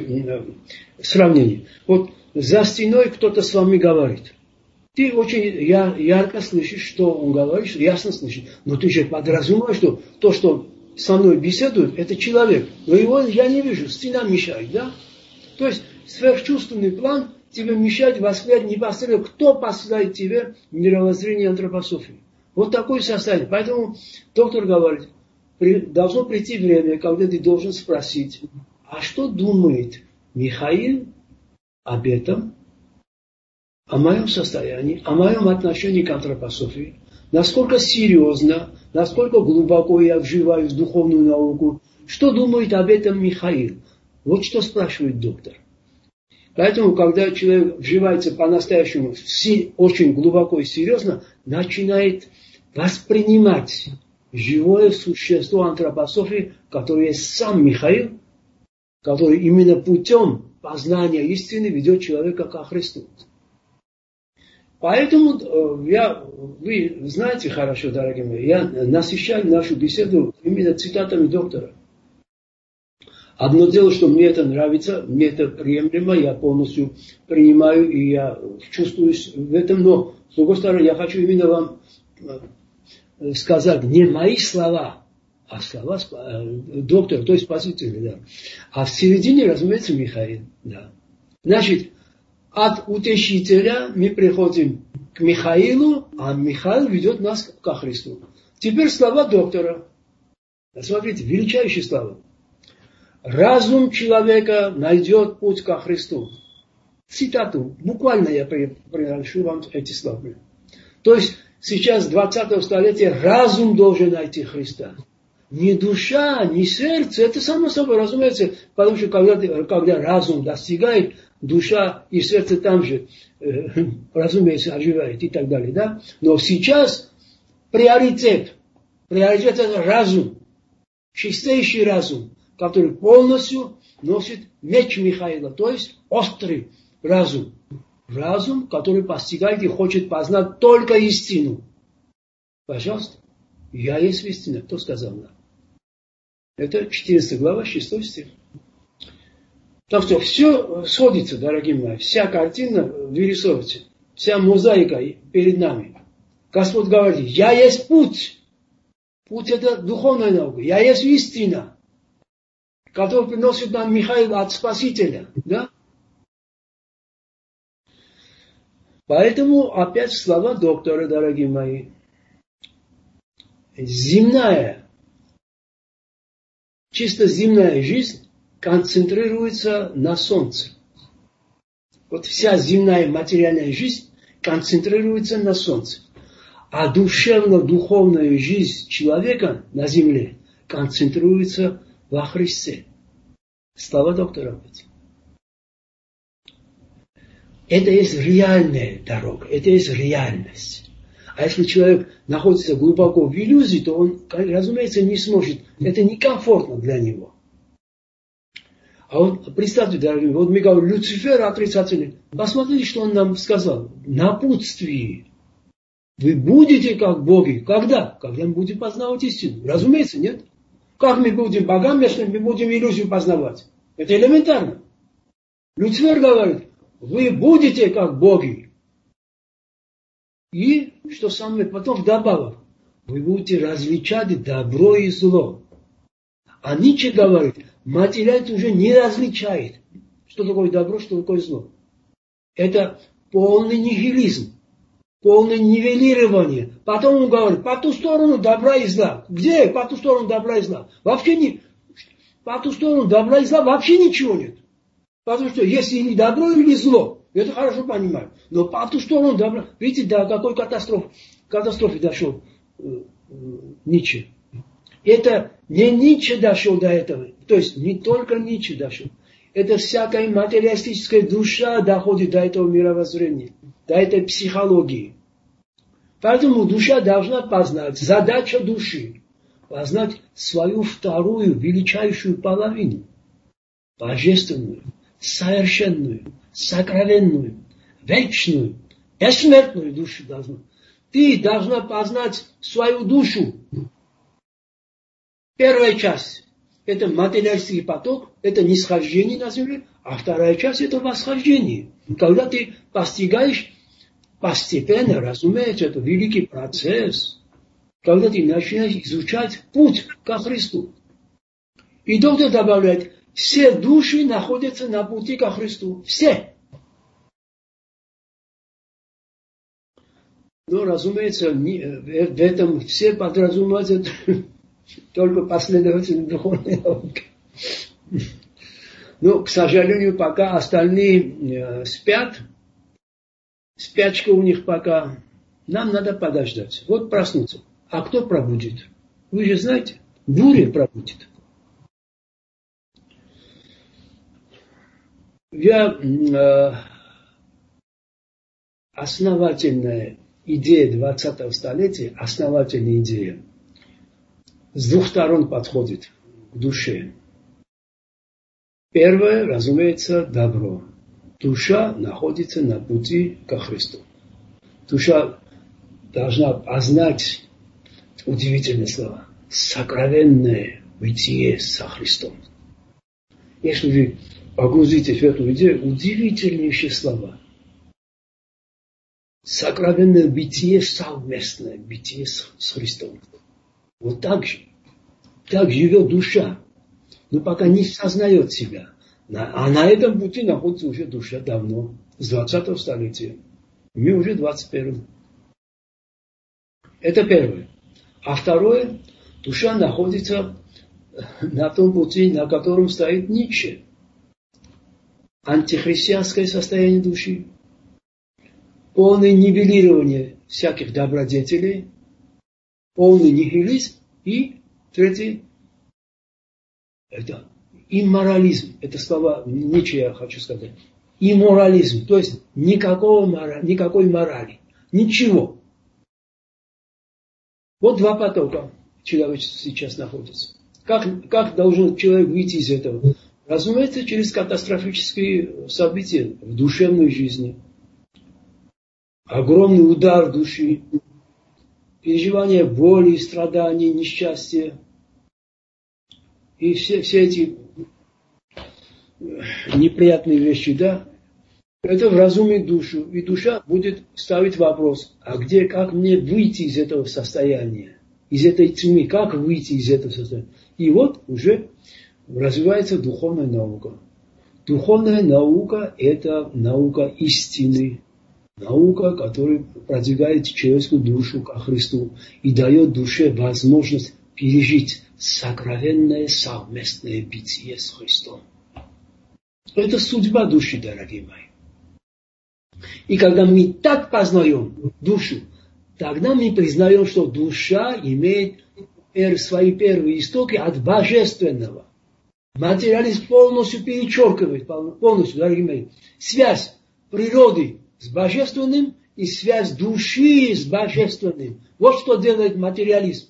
сравнение. Вот за стеной кто-то с вами говорит. Ты очень ярко слышишь, что он говорит, ясно слышишь. Но ты же подразумеваешь, что то, что со мной беседует, это человек. Но его я не вижу, стена мешает, да? То есть сверхчувственный план тебе мешает воспринять непосредственно, кто посылает тебе мировоззрение антропософии. Вот такое состояние. Поэтому доктор говорит, должно прийти время, когда ты должен спросить, а что думает Михаил об этом, о моем состоянии, о моем отношении к антропософии, насколько серьезно, насколько глубоко я вживаюсь в духовную науку, что думает об этом Михаил. Вот что спрашивает доктор. Поэтому, когда человек вживается по-настоящему очень глубоко и серьезно, начинает воспринимать живое существо антропософии, которое есть сам Михаил, который именно путем познания истины ведет человека ко Христу. Поэтому вы знаете хорошо, дорогие мои, я насыщаю нашу беседу именно цитатами доктора. Одно дело, что мне это нравится, мне это приемлемо, я полностью принимаю и я чувствуюсь в этом, но с другой стороны, я хочу именно вам сказать не мои слова, а слова доктора, то есть спасителя, да. А в середине, разумеется, Михаил, да. Значит, от утешителя мы приходим к Михаилу, а Михаил ведет нас ко Христу. Теперь слова доктора. Смотрите, величайшие слова. Разум человека найдет путь ко Христу. Цитату. Буквально я приношу вам эти слова. То есть сейчас, 20-го столетия, разум должен найти Христа. Не душа, не сердце. Это само собой разумеется. Потому что когда разум достигает, душа и сердце там же, разумеется, оживает и так далее. Да? Но сейчас приоритет. Приоритет это разум. Чистейший разум, который полностью носит меч Михаила, то есть острый разум. Разум, который постигает и хочет познать только истину. Пожалуйста, я есть истина. Кто сказал нам? Это 14 глава, 6 стих. Так что все сходится, дорогие мои. Вся картина вырисовывается. Вся мозаика перед нами. Господь говорит, я есть путь. Путь это духовная наука. Я есть истина, которую приносит нам Михаил от Спасителя. Да? Поэтому опять слова доктора, дорогие мои. Земная, чисто земная жизнь концентрируется на солнце. Вот вся земная материальная жизнь концентрируется на солнце. А душевно-духовная жизнь человека на земле концентрируется во Христе. Слова доктора. Это есть реальная дорога, это есть реальность. А если человек находится глубоко в иллюзии, то он, разумеется, не сможет. Это некомфортно для него. А вот представьте, дорогие, вот мы говорим, Люцифер отрицательный. Посмотрите, что он нам сказал. Напутствие. Вы будете как боги. Когда? Когда мы будем познавать истину. Разумеется, нет. Как мы будем богами, если мы будем иллюзию познавать? Это элементарно. Люцифер говорит, вы будете как боги. И, что самое потом вдобавок, вы будете различать добро и зло. А Ницше говорит, материализм уже не различает, что такое добро, что такое зло. Это полный нихилизм, полное нивелирование. Потом он говорит, по ту сторону добра и зла. Где по ту сторону добра и зла? Вообще не, по ту сторону добра и зла вообще ничего нет. Потому что если или добро, или зло, это хорошо понимаю. Но по ту сторону добра, видите, до какой катастрофе дошел Ницше. Это не Ницше дошел до этого. То есть не только Ницше дошел. Это всякая материалистическая душа доходит до этого мировоззрения, до этой психологии. Поэтому душа должна познать, задача души, познать свою вторую величайшую половину, божественную, совершенную, сокровенную, вечную, бессмертную душу должна. Ты должна познать свою душу. Первая часть – это материальский поток, это нисхождение на земле, а вторая часть – это восхождение. Когда ты постигаешь постепенно, разумеется, это великий процесс, когда ты начинаешь изучать путь ко Христу. И доктор добавляет, все души находятся на пути ко Христу. Все. Но, разумеется, в этом все подразумевают только последовательно духовной науки. Но, к сожалению, пока остальные спят, спячка у них пока, нам надо подождать. Вот проснуться. А кто пробудит? Вы же знаете, буря пробудит. Основательная идея 20-го столетия, основательная идея, с двух сторон подходит к душе. Первое, разумеется, добро. Душа находится на пути ко Христу. Душа должна познать, удивительные слова, сокровенное бытие со Христом. Если вы погрузитесь в эту идею, удивительнейшие слова. Сокровенное бытие, совместное бытие с Христом. Вот так же. Так живет душа. Но пока не сознает себя. А на этом пути находится уже душа давно. С 20-го столетия. Мы уже в 21-м. Это первое. А второе. Душа находится на том пути, на котором стоит Ницше. Антихристианское состояние души. Полное нивелирование всяких добродетелей. Полный нихилизм. И третий, это имморализм. Это слова Ницше, я хочу сказать. Имморализм. То есть никакой морали. Ничего. Вот два потока человечества сейчас находится. Как должен человек выйти из этого? Разумеется, через катастрофические события в душевной жизни. Огромный удар души. Переживание боли, страданий, несчастья. И все эти неприятные вещи, да, это вразумит душу. И душа будет ставить вопрос, а где, как мне выйти из этого состояния, из этой тьмы, как выйти из этого состояния. И вот уже развивается духовная наука. Духовная наука – это наука истины. Наука, которая продвигает человеческую душу ко Христу и дает душе возможность пережить сокровенное совместное бытие с Христом. Это судьба души, дорогие мои. И когда мы так познаем душу, тогда мы признаем, что душа имеет свои первые истоки от божественного. Материализм полностью перечеркивает, полностью, дорогие мои, связь природы с божественным и связь души с божественным. Вот что делает материализм.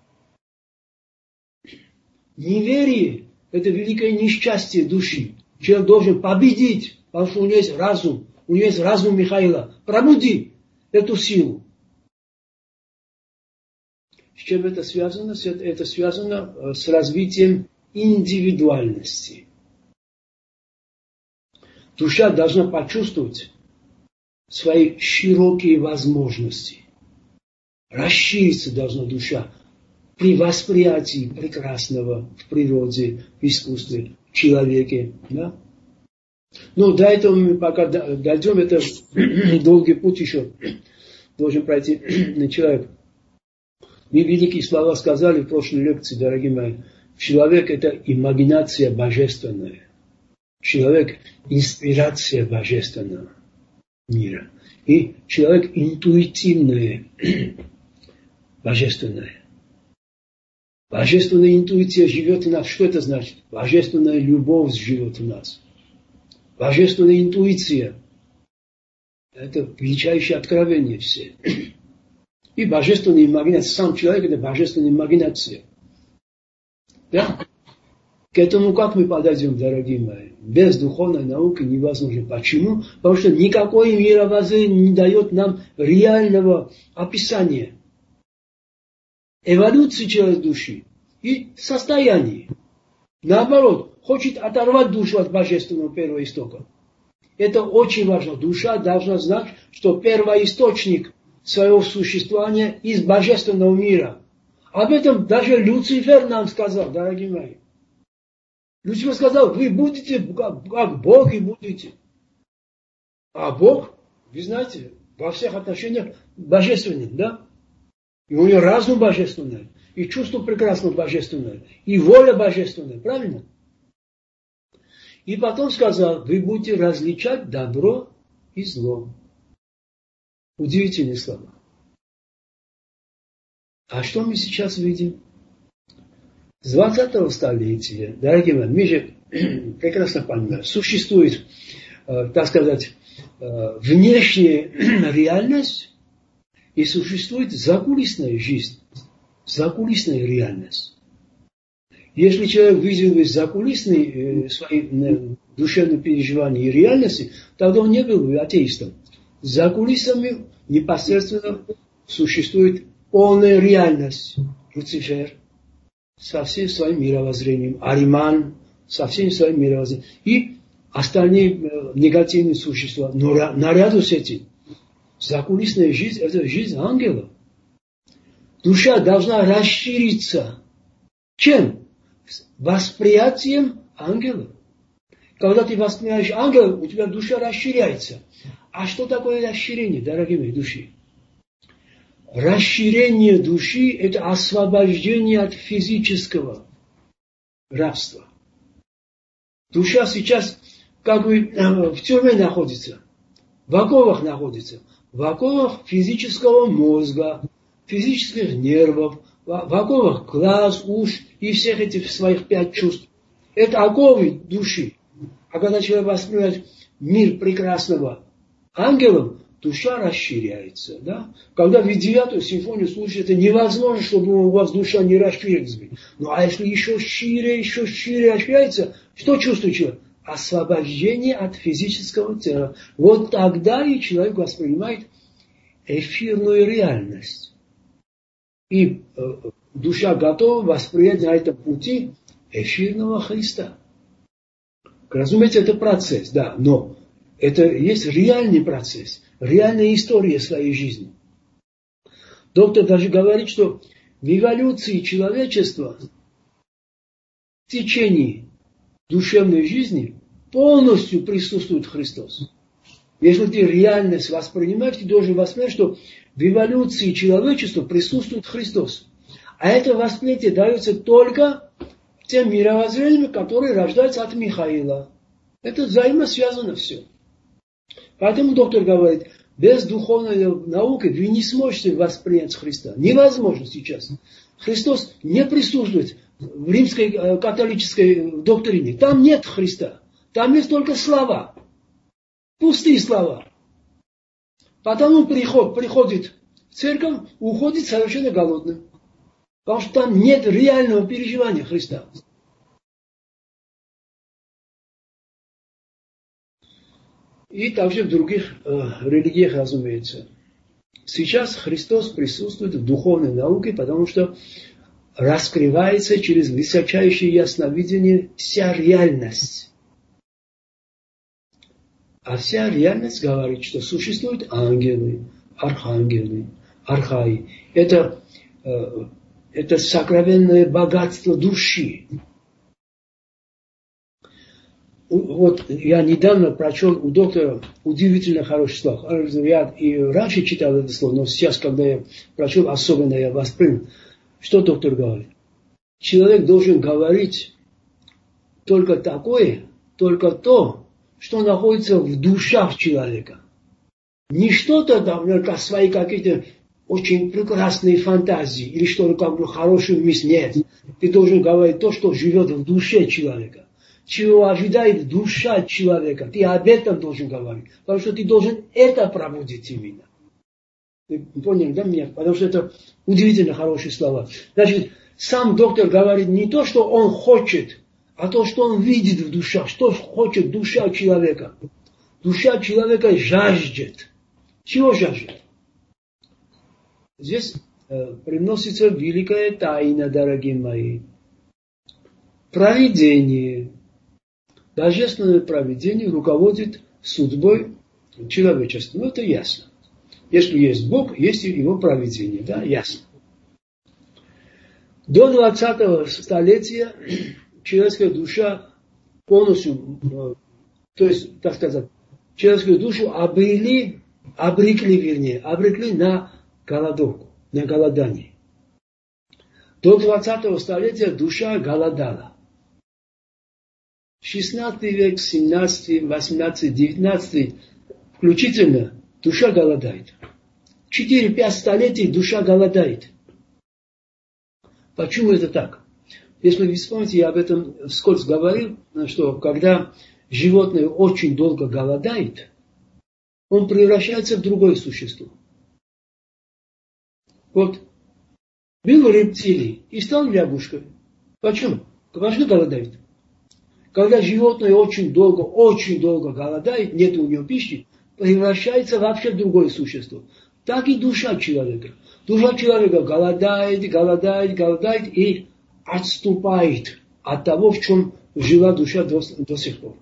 Неверие – это великое несчастье души. Человек должен победить, потому что у него есть разум. У него есть разум Михаила. Пробуди эту силу. чем это связано? Это связано с развитием индивидуальности. Душа должна почувствовать свои широкие возможности. Расшириться должна душа при восприятии прекрасного в природе, в искусстве, в человеке. Да? Но до этого мы пока дойдем, это долгий путь еще должен пройти человек. Мы великие слова сказали в прошлой лекции, дорогие мои. Человек – это имагинация божественная. Человек – инспирация божественного мира. И человек – интуитивное, божественное. Божественная интуиция живет в нас. Что это значит? Божественная любовь живет в нас. Божественная интуиция – это величайшее откровение все. И божественная имагинация. Сам человек – это божественная имагинация. Да? К этому как мы подойдем, дорогие мои? Без духовной науки невозможно. Почему? Потому что никакое мировоззрение не дает нам реального описания эволюции человеческой души и состояния. Наоборот, хочет оторвать душу от божественного первоистока. Это очень важно. Душа должна знать, что первоисточник своего существования из божественного мира. Об этом даже Люцифер нам сказал, дорогие мои. Люцифер сказал, вы будете как Бог и будете. А Бог, вы знаете, во всех отношениях божественный, да? И у него разум божественный, и чувство прекрасного божественное, и воля божественная, правильно? И потом сказал, вы будете различать добро и зло. Удивительные слова. А что мы сейчас видим? С 20-го столетия, дорогие мои, мы же прекрасно понимаем, существует, так сказать, внешняя реальность и существует закулисная жизнь, закулисная реальность. Если человек видел бы закулисные свои душевные переживания и реальности, тогда он не был бы атеистом. За кулисами непосредственно существует полная реальность. Люцифер со всем своим мировоззрением, Ариман со всем своим мировоззрением и остальные негативные существа. Но наряду с этим закулисная жизнь – это жизнь ангела. Душа должна расшириться. Чем? Восприятием ангела. Когда ты воспринимаешь ангела, у тебя душа расширяется. А что такое расширение, дорогие мои, души? Расширение души – это освобождение от физического рабства. Душа сейчас как бы в тюрьме находится, в оковах находится, в оковах физического мозга, физических нервов, в оковах глаз, уш и всех этих своих 5 чувств. Это оковы души. А когда человек воспринимает мир прекрасного ангелом, душа расширяется. Да? Когда вы 9-ю симфонию слушаете, это невозможно, чтобы у вас душа не расширилась. Ну а если еще шире расширяется, что чувствует человек? Освобождение от физического тела. Вот тогда и человек воспринимает эфирную реальность. И душа готова воспринять на этом пути эфирного Христа. Разумеется, это процесс, да, но это есть реальный процесс, реальная история своей жизни. Доктор даже говорит, что в эволюции человечества в течение душевной жизни полностью присутствует Христос. Если ты реальность воспринимаешь, ты должен воспринять, что в эволюции человечества присутствует Христос. А это восприятие дается только тем мировоззрением, которые рождаются от Михаила. Это взаимосвязано все. Поэтому доктор говорит, без духовной науки вы не сможете воспринять Христа. Невозможно сейчас. Христос не присутствует в римской католической доктрине. Там нет Христа. Там есть только слова. Пустые слова. Потом он приходит в церковь, уходит совершенно голодным. Потому что там нет реального переживания Христа. И также в других религиях, разумеется. Сейчас Христос присутствует в духовной науке, потому что раскрывается через высочайшее ясновидение вся реальность. А вся реальность говорит, что существуют ангелы, архангелы, архаи. Это сокровенное богатство души. Вот я недавно прочел у доктора удивительно хороший слово. Я и раньше читал это слово, но сейчас, когда я прочел, особенно я воспринял. Что доктор говорит? Человек должен говорить только такое, только то, что находится в душах человека. Не что-то там, свои какие-то очень прекрасные фантазии, или что-то как хорошую мысль. Нет. Ты должен говорить то, что живет в душе человека. Чего ожидает душа человека. Ты об этом должен говорить. Потому что ты должен это пробудить именно. Вы поняли, да, меня? Потому что это удивительно хорошие слова. Значит, сам доктор говорит не то, что он хочет, а то, что он видит в душе. Что хочет душа человека. Душа человека жаждет. Чего жаждет? Здесь приносится великая тайна, дорогие мои. Провидение. Божественное провидение руководит судьбой человечества. Ну, это ясно. Если есть Бог, есть и его провидение. Да, ясно. До 20-го столетия человеческая душа полностью, то есть, так сказать, человеческую душу обрекли на голодовку, на голодание. До 20-го столетия душа голодала. 16 век, 17, 18, 19 включительно душа голодает. 4-5 столетий душа голодает. Почему это так? Если вы вспомните, я об этом вскользь говорил, что когда животное очень долго голодает, он превращается в другое существо. Вот, был рептилий и стал лягушкой. Почему? Потому что голодает. Когда животное очень долго голодает, нет у него пищи, превращается вообще в другое существо. Так и душа человека. Душа человека голодает и отступает от того, в чем жила душа до сих пор.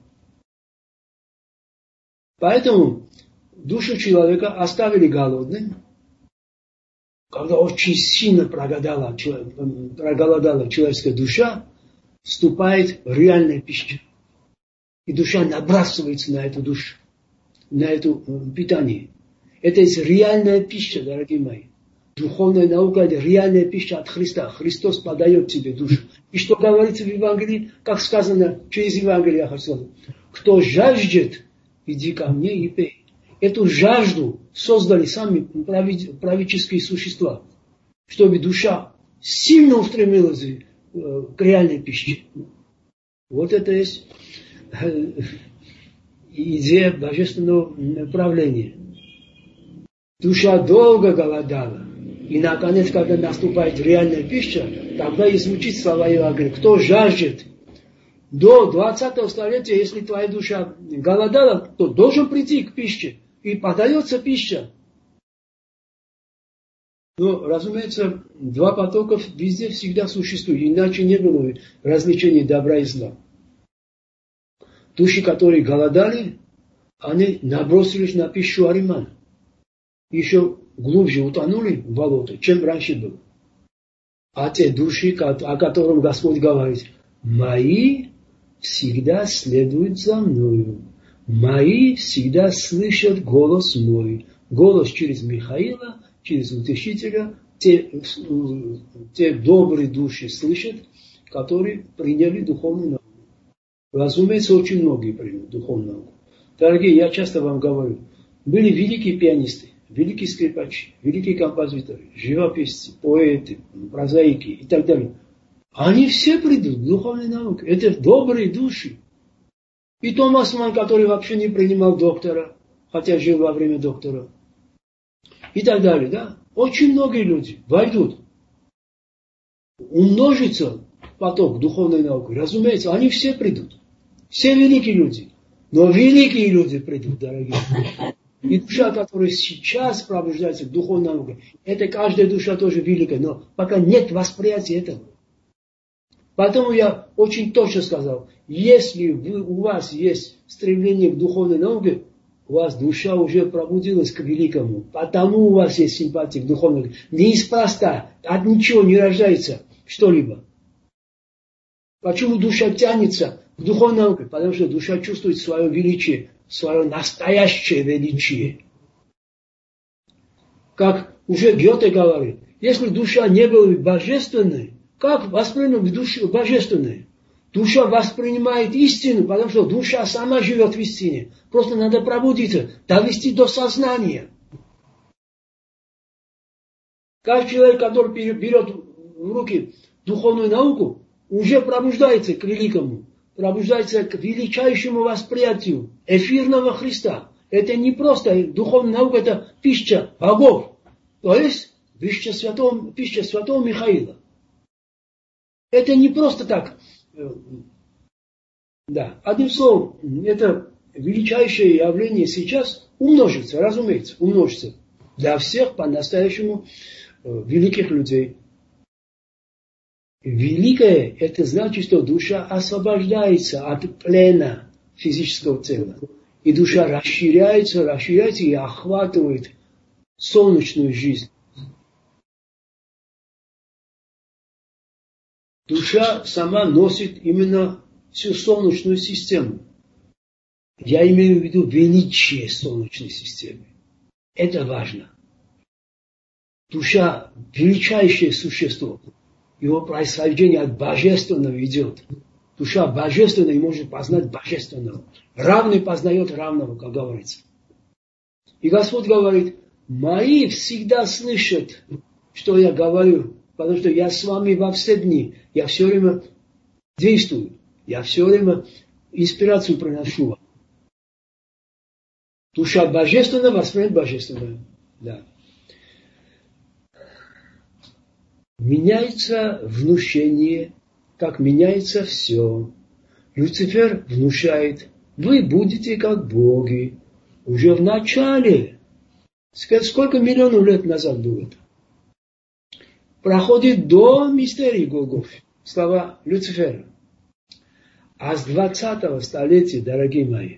Поэтому душу человека оставили голодным. Когда очень сильно проголодала человеческая душа, вступает в реальная пища. И душа набрасывается на эту душу, на это питание. Это есть реальная пища, дорогие мои. Духовная наука – это реальная пища от Христа. Христос подает тебе душу. И что говорится в Евангелии, как сказано через Евангелие, я хочу сказать, кто жаждет, иди ко мне и пей. Эту жажду создали сами правительские существа, чтобы душа сильно устремилась к реальной пище. Вот это есть идея божественного правления. Душа долго голодала. И наконец, когда наступает реальная пища, тогда и звучит слова Евангелия. Кто жаждет? До 20-го столетия, если твоя душа голодала, то должен прийти к пище. И подается пища. Но, разумеется, два потока везде всегда существуют. Иначе не было развлечения добра и зла. Души, которые голодали, они набросились на пищу Ариман. Еще глубже утонули в болото, чем раньше было. А те души, о которых Господь говорит, мои всегда следуют за мною. Мои всегда слышат голос мой. Голос через Михаила, через Утешителя. Те добрые души слышат, которые приняли духовную науку. Разумеется, очень многие приняли духовную науку. Дорогие, я часто вам говорю, были великие пианисты, великие скрипачи, великие композиторы, живописцы, поэты, прозаики и так далее. Они все придут в духовную науку. Это добрые души. И Томас Ман, который вообще не принимал доктора, хотя жил во время доктора. И так далее, да? Очень многие люди войдут. Умножится поток духовной науки. Разумеется, они все придут. Все великие люди. Но великие люди придут, дорогие. И душа, которая сейчас пробуждается к духовной науке, это каждая душа тоже великая, но пока нет восприятия этого. Поэтому я очень точно сказал, если у вас есть стремление к духовной науке, у вас душа уже пробудилась к великому. Потому у вас есть симпатия к духовной науке. Неспроста, от ничего не рождается что-либо. Почему душа тянется к духовной науке? Потому что душа чувствует свое величие, свое настоящее величие. Как уже Гёте говорит, если душа не была божественной, как воспринимать душу божественную? Душа воспринимает истину, потому что душа сама живет в истине. Просто надо пробудиться, довести до сознания. Каждый человек, который берет в руки духовную науку, уже пробуждается к великому, пробуждается к величайшему восприятию эфирного Христа. Это не просто духовная наука, это пища богов, то есть пища святого Михаила. Это не просто так. Да, одним словом, это величайшее явление сейчас умножится, разумеется, умножится для всех по-настоящему великих людей. Великое, это значит, что душа освобождается от плена физического тела. И душа расширяется и охватывает солнечную жизнь. Душа сама носит именно всю солнечную систему. Я имею в виду величие солнечной системы. Это важно. Душа – величайшее существо. Его происхождение от божественного идет. Душа божественная и может познать божественного. Равный познает равного, как говорится. И Господь говорит, мои всегда слышат, что я говорю, потому что я с вами во все дни. Я все время действую. Я все время инспирацию приношу вам. Душа божественная воспринимает божественное. Да. Меняется внушение, как меняется все. Люцифер внушает, вы будете как боги. Уже в начале, сколько миллионов лет назад было это? Проходит до мистерии Голгофы. Слова Люцифера. А с 20-го столетия, дорогие мои,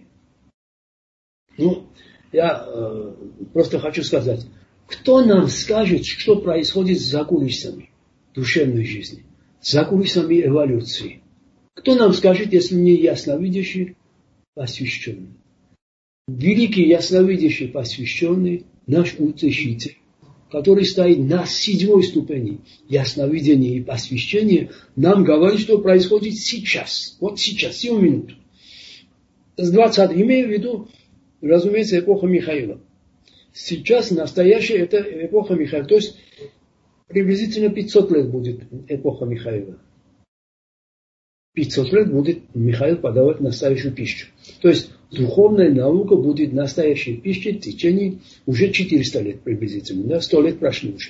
я просто хочу сказать, кто нам скажет, что происходит за кулисами душевной жизни, за кулисами эволюции? Кто нам скажет, если не ясновидящий, посвященный? Великий ясновидящий посвященный, наш утешитель, который стоит на 7-й ступени ясновидения и посвящения, нам говорит, что происходит сейчас. Вот сейчас, сию минуту. С 20, имею в виду, разумеется, эпоха Михаила. Сейчас настоящая это эпоха Михаила. То есть приблизительно 500 лет будет эпоха Михаила. 500 лет будет Михаил подавать настоящую пищу. То есть духовная наука будет настоящей пищей в течение уже 400 лет приблизительно. Да? 100 лет прошли уже.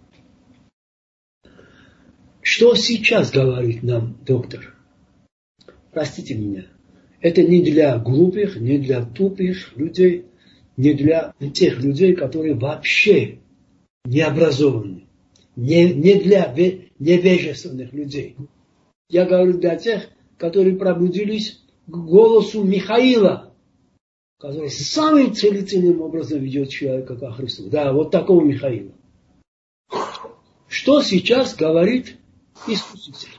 Что сейчас говорит нам доктор? Простите меня. Это не для глупых, не для тупых людей, не для тех людей, которые вообще не образованы. Не для невежественных людей. Я говорю для тех, которые пробудились к голосу Михаила, который самым целительным образом ведет человека ко Христу. Да, вот такого Михаила. Что сейчас говорит Искуситель?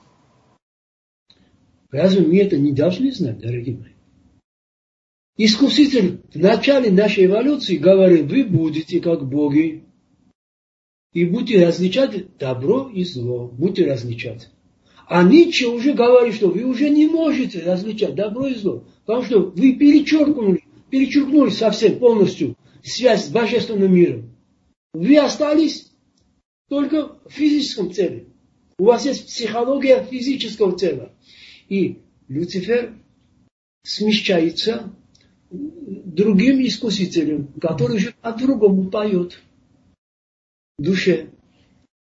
Разве мы это не должны знать, дорогие мои? Искуситель в начале нашей эволюции говорит, вы будете как боги. И будете различать добро и зло. Будете различать. А Ницше уже говорит, что вы уже не можете различать добро и зло. Потому что вы перечеркнули совсем полностью связь с божественным миром. Вы остались только в физическом теле. У вас есть психология физического тела. И Люцифер смещается другим искусителем, который же по-другому поет в душе.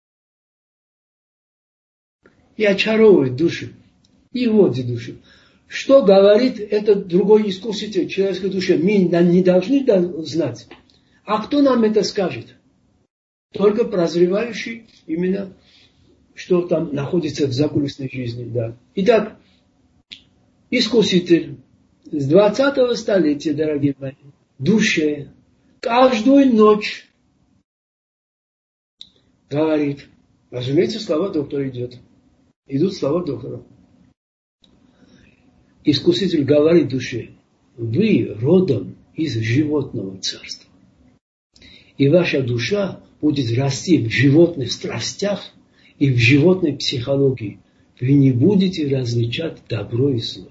И очаровывает душу, и вводит душу. Что говорит этот другой искуситель человеческой души? Мы не должны знать. А кто нам это скажет? Только прозревающий именно, что там находится в закулисной жизни. Да. Итак, искуситель с 20-го столетия, дорогие мои, душе, каждую ночь говорит. Разумеется, слова доктора идут слова доктора. Искуситель говорит душе: вы родом из животного царства. И ваша душа будет расти в животных страстях и в животной психологии. Вы не будете различать добро и зло.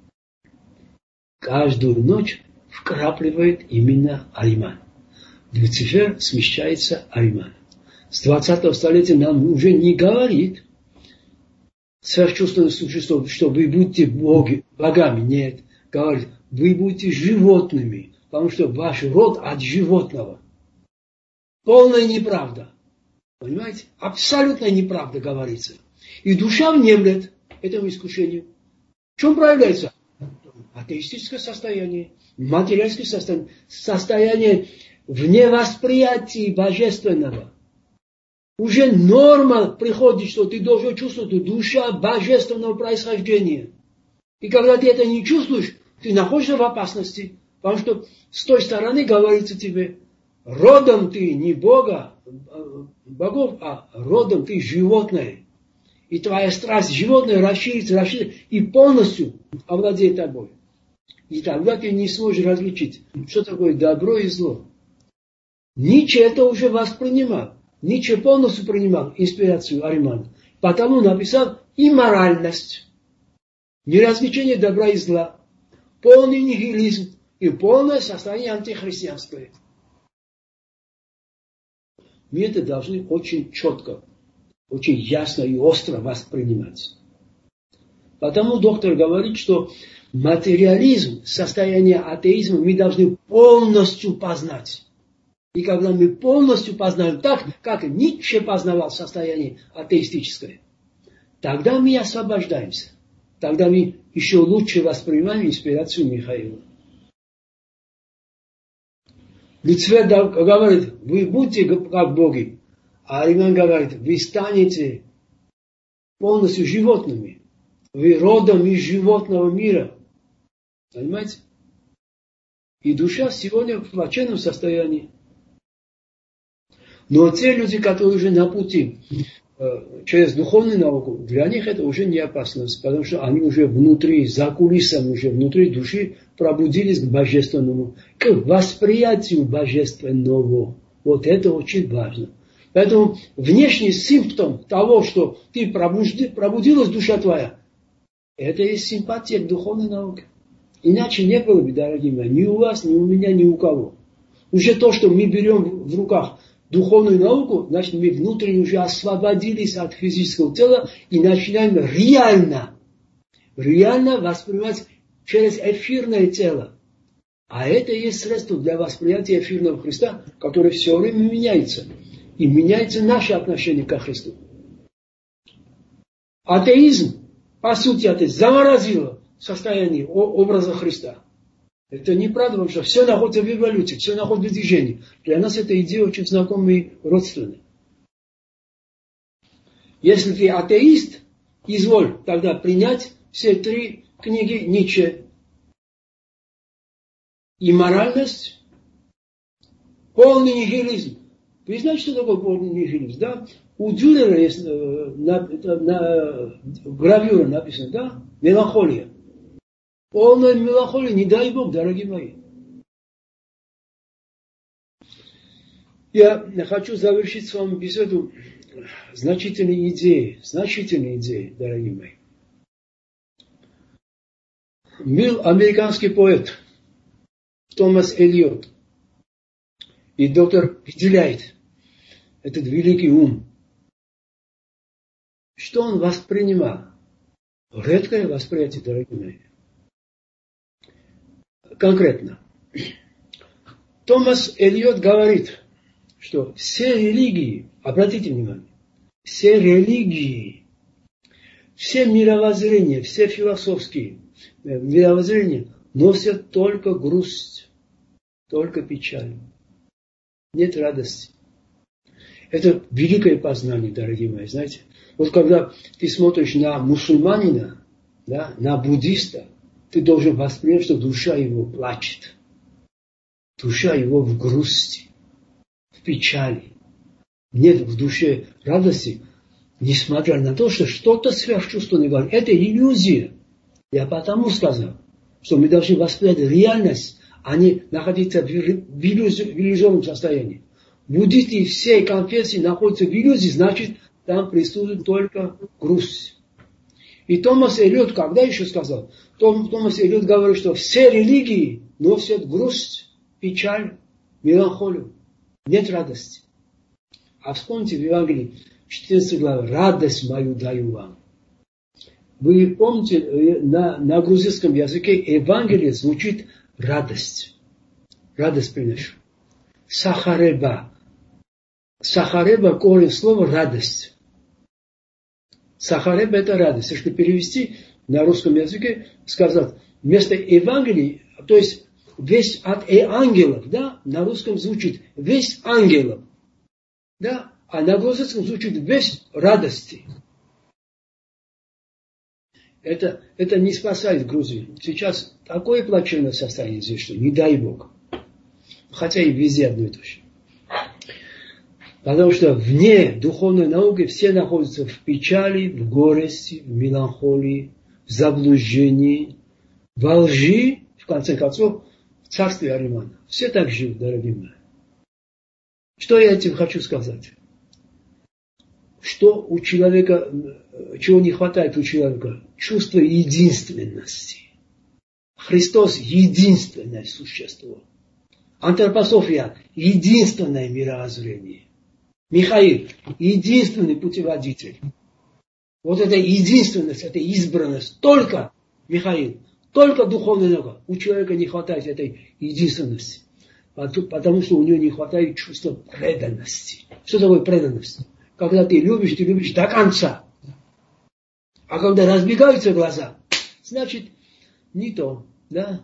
Каждую ночь вкрапливает именно Ариман. Люцифер смещается Ариман. С 20-го столетия нам уже не говорит сверхчувственное существо, что вы будете богами. Нет. Говорит, вы будете животными, потому что ваш род от животного. Полная неправда. Понимаете? Абсолютная неправда говорится. И душа внемлет этому искушению. В чем проявляется? Атеистическое состояние, материальское состояние, состояние вневосприятия божественного. Уже норма приходит, что ты должен чувствовать душа божественного происхождения. И когда ты это не чувствуешь, ты находишься в опасности. Потому что с той стороны говорится тебе, родом ты не богов, а родом ты животное. И твоя страсть животное расширится, и полностью овладеет тобой. И тогда ты не сможешь различить, что такое добро и зло. Ницше это уже воспринимал. Ницше полностью принимал инспирацию Аримана. Потому написал имморальность, неразличение добра и зла, полный нигилизм и полное состояние антихристианское. Мы это должны очень четко, очень ясно и остро воспринимать. Потому доктор говорит, что материализм, состояние атеизма мы должны полностью познать. И когда мы полностью познаем так, как Ницше познавал состояние атеистическое, тогда мы освобождаемся. Тогда мы еще лучше воспринимаем инспирацию Михаила. Люцифер говорит, вы будете как боги. А Ариман говорит, вы станете полностью животными. Вы родом из животного мира. Понимаете? И душа сегодня в плачевном состоянии. Но те люди, которые уже на пути через духовную науку, для них это уже не опасность, потому что они уже внутри, за кулисами, уже внутри души пробудились к божественному, к восприятию божественного. Вот это очень важно. Поэтому внешний симптом того, что ты пробудилась душа твоя, это есть симпатия к духовной науке. Иначе не было бы, дорогие мои, ни у вас, ни у меня, ни у кого. Уже то, что мы берем в руках духовную науку, значит, мы внутренне уже освободились от физического тела и начинаем реально воспринимать через эфирное тело. А это и есть средство для восприятия эфирного Христа, который все время меняется. И меняется наше отношение ко Христу. Атеизм, по сути, это заморозило состояние образа Христа. Это неправда, потому что все находится в эволюции, все находится в движении. Для нас эта идея очень знакомая и родственная. Если ты атеист, изволь тогда принять все три книги Ницше. Имморальность, полный нигилизм. Вы знаете, что такое полный нигилизм, да? У Дюлера есть на гравюре написано, да? Меланхолия. Полная меланхолия, не дай Бог, дорогие мои. Я хочу завершить с вами беседу значительной идеей, дорогие мои. Был американский поэт Томас Эллиот. И доктор выделяет этот великий ум. Что он воспринимал? Редкое восприятие, дорогие мои. Конкретно. Томас Эллиот говорит, что все религии, обратите внимание, все религии, все мировоззрения, все философские, мировоззрение носят только грусть, только печаль. Нет радости. Это великое познание, дорогие мои, знаете. Вот когда ты смотришь на мусульманина, да, на буддиста, ты должен воспринять, что душа его плачет. Душа его в грусти, в печали. Нет в душе радости, несмотря на то, что что-то сверхчувственное говорит. Это иллюзия. Я потому сказал, что мы должны воспринять реальность, а не находиться в иллюзионном состоянии. Буддисты всей конфессии находятся в иллюзии, значит, там присутствует только грусть. И Томас Эллиот, когда еще сказал? Томас Эллиот говорит, что все религии носят грусть, печаль, меланхолию. Нет радости. А вспомните в Евангелии, 14 глава, радость мою даю вам. Вы помните, на грузинском языке Евангелие звучит радость. Радость приношу. Сахареба. Сахареба корень слова радость. Сахареба это радость. Если перевести на русском языке, сказать, вместо Евангелия, то есть весь от ангелов, да, на русском звучит весь ангелов, да, а на грузинском звучит весь радости. Это не спасает Грузию. Сейчас такое плачевное состояние здесь, что не дай Бог. Хотя и везде одно и то же. Потому что вне духовной науки все находятся в печали, в горести, в меланхолии, в заблуждении, во лжи, в конце концов, в царстве Аримана. Все так живут, дорогие мои. Что я этим хочу сказать? Что у человека, чего не хватает у человека? Чувство единственности. Христос – единственное существо. Антропософия – единственное мировоззрение. Михаил – единственный путеводитель. Вот эта единственность, эта избранность, только Михаил, только духовная наука. У человека не хватает этой единственности. Потому что у него не хватает чувства преданности. Что такое преданность? Когда ты любишь до конца. А когда разбегаются глаза, значит, не то. Да?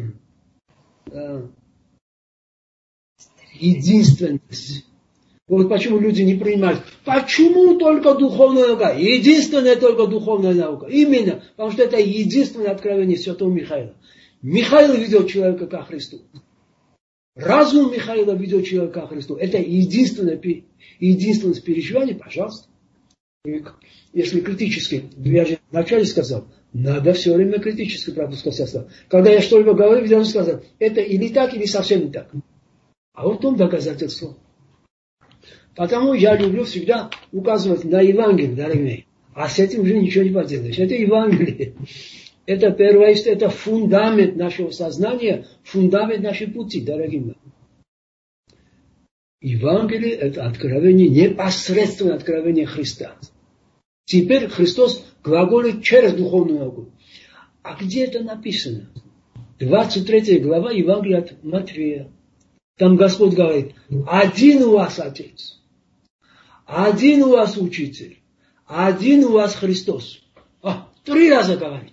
Единственность. Вот почему люди не принимают. Почему только духовная наука? Единственная только духовная наука. Именно, потому что это единственное откровение святого Михаила. Михаил ведет человека ко Христу. Разум Михаила ведет человека ко Христу. Это единственное переживание, пожалуйста. Если критически, я же вначале сказал, надо все время критически пропускать состав. Когда я что-либо говорю, я должен сказать, это или так, или совсем не так. А вот в том доказательство. Потому я люблю всегда указывать на Евангелие, дорогие мои. А с этим уже ничего не поделаешь. Это Евангелие. Это первое, это фундамент нашего сознания, фундамент нашей пути, дорогие мои. Евангелие – это откровение, непосредственное откровение Христа. Теперь Христос глаголит через духовную науку. А где это написано? 23 глава Евангелия от Матфея. Там Господь говорит, один у вас Отец, один у вас Учитель, один у вас Христос. 3 раза говорит.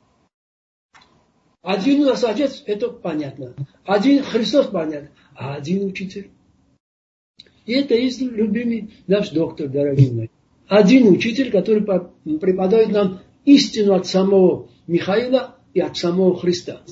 Один у нас Отец, это понятно. Один Христос, понятно. А один Учитель. И это есть любимый наш доктор, дорогие мои. Один учитель, который преподает нам истину от самого Михаила и от самого Христа.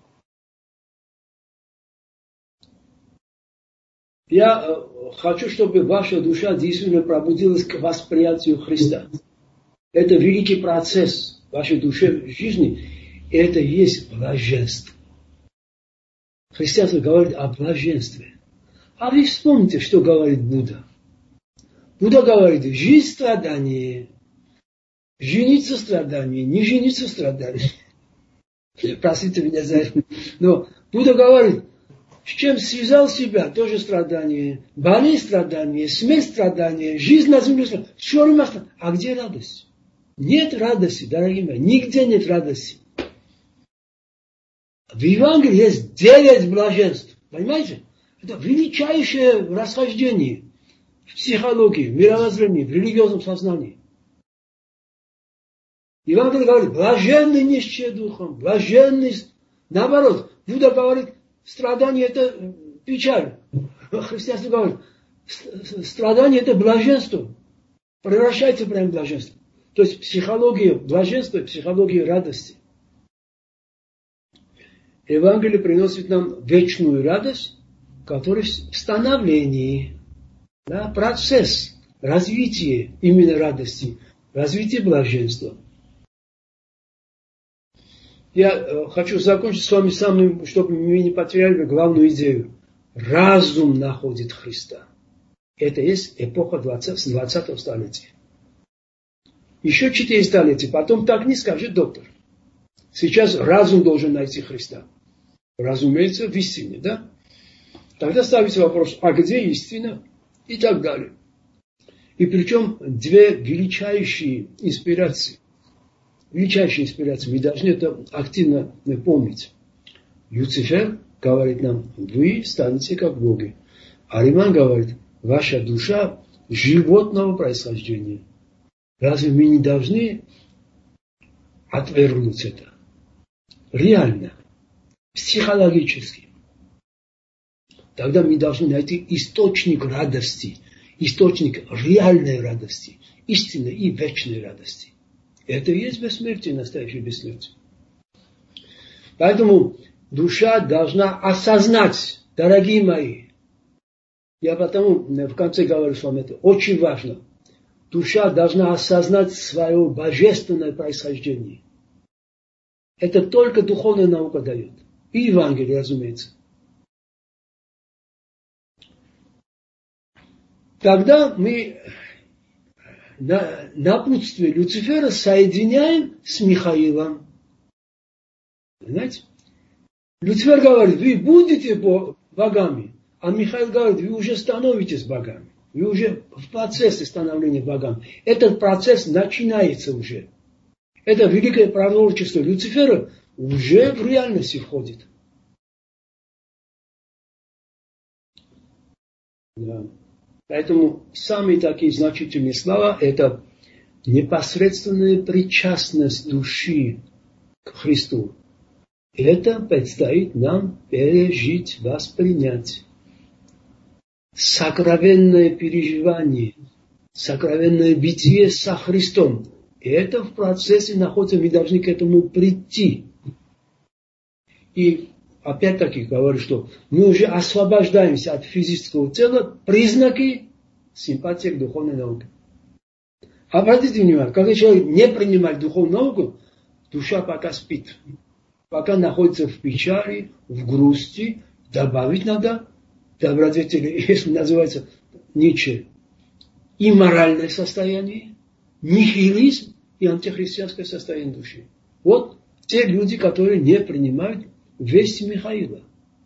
Я хочу, чтобы ваша душа действительно пробудилась к восприятию Христа. Это великий процесс в вашей душевной жизни. И это и есть блаженство. Христианство говорит о блаженстве. А вы вспомните, что говорит Будда. Будда говорит, жизнь страдания, жениться страдания, не жениться страдания. Простите меня за это. Но Будда говорит, с чем связал себя, тоже страдание. Болезнь страдание, смерть страдание, жизнь на земле страдание. Черный страдание. А где радость? Нет радости, дорогие мои. Нигде нет радости. В Евангелии есть 9 блаженств. Понимаете? Это величайшее расхождение в психологии, в мировоззрении, в религиозном сознании. Евангелие говорит, блаженный нищие духом, блаженный, наоборот, Будда говорит, страдание это печаль. Христианство говорит, страдание это блаженство. Превращается прямо в блаженство. То есть психология блаженства и психология радости. Евангелие приносит нам вечную радость, которая в становлении, да, процесс развития именно радости, развития блаженства. Я хочу закончить с вами самым, чтобы мы не потеряли главную идею. Разум находит Христа. Это есть эпоха 20-го столетия. Еще 4 столетия. Потом так не скажет доктор. Сейчас разум должен найти Христа. Разумеется, в истине, да? Тогда ставится вопрос, а где истина? И так далее. И причем 2 величайшие инспирации. Величайшие инспирации. Мы должны это активно помнить. Люцифер говорит нам, вы станете как боги. Ариман говорит, ваша душа животного происхождения. Разве мы не должны отвергнуть это? Реально. Психологически. Тогда мы должны найти источник радости. Источник реальной радости. Истинной и вечной радости. Это и есть бессмертие, настоящее бессмертие. Поэтому душа должна осознать, дорогие мои. Я потому в конце говорю с вами это. Очень важно. Душа должна осознать свое божественное происхождение. Это только духовная наука дает. И Евангелие, разумеется. Тогда мы напутствие Люцифера соединяем с Михаилом. Понимаете? Люцифер говорит, вы будете богами. А Михаил говорит, вы уже становитесь богами. Вы уже в процессе становления богами. Этот процесс начинается уже. Это великое пророчество Люцифера уже в реальности входит. Да. Поэтому самые такие значительные слова – это непосредственная причастность души к Христу. Это предстоит нам пережить, воспринять. Сокровенное переживание, сокровенное бытие со Христом. И это в процессе находится, мы должны к этому прийти. И опять-таки говорю, что мы уже освобождаемся от физического тела, признаки симпатии к духовной науке. Обратите внимание, когда человек не принимает духовную науку, душа пока спит, пока находится в печали, в грусти, добавить надо добродетели, если называется Ницше, и моральное состояние, нихилизм и антихристианское состояние души. Вот те люди, которые не принимают весть Михаила.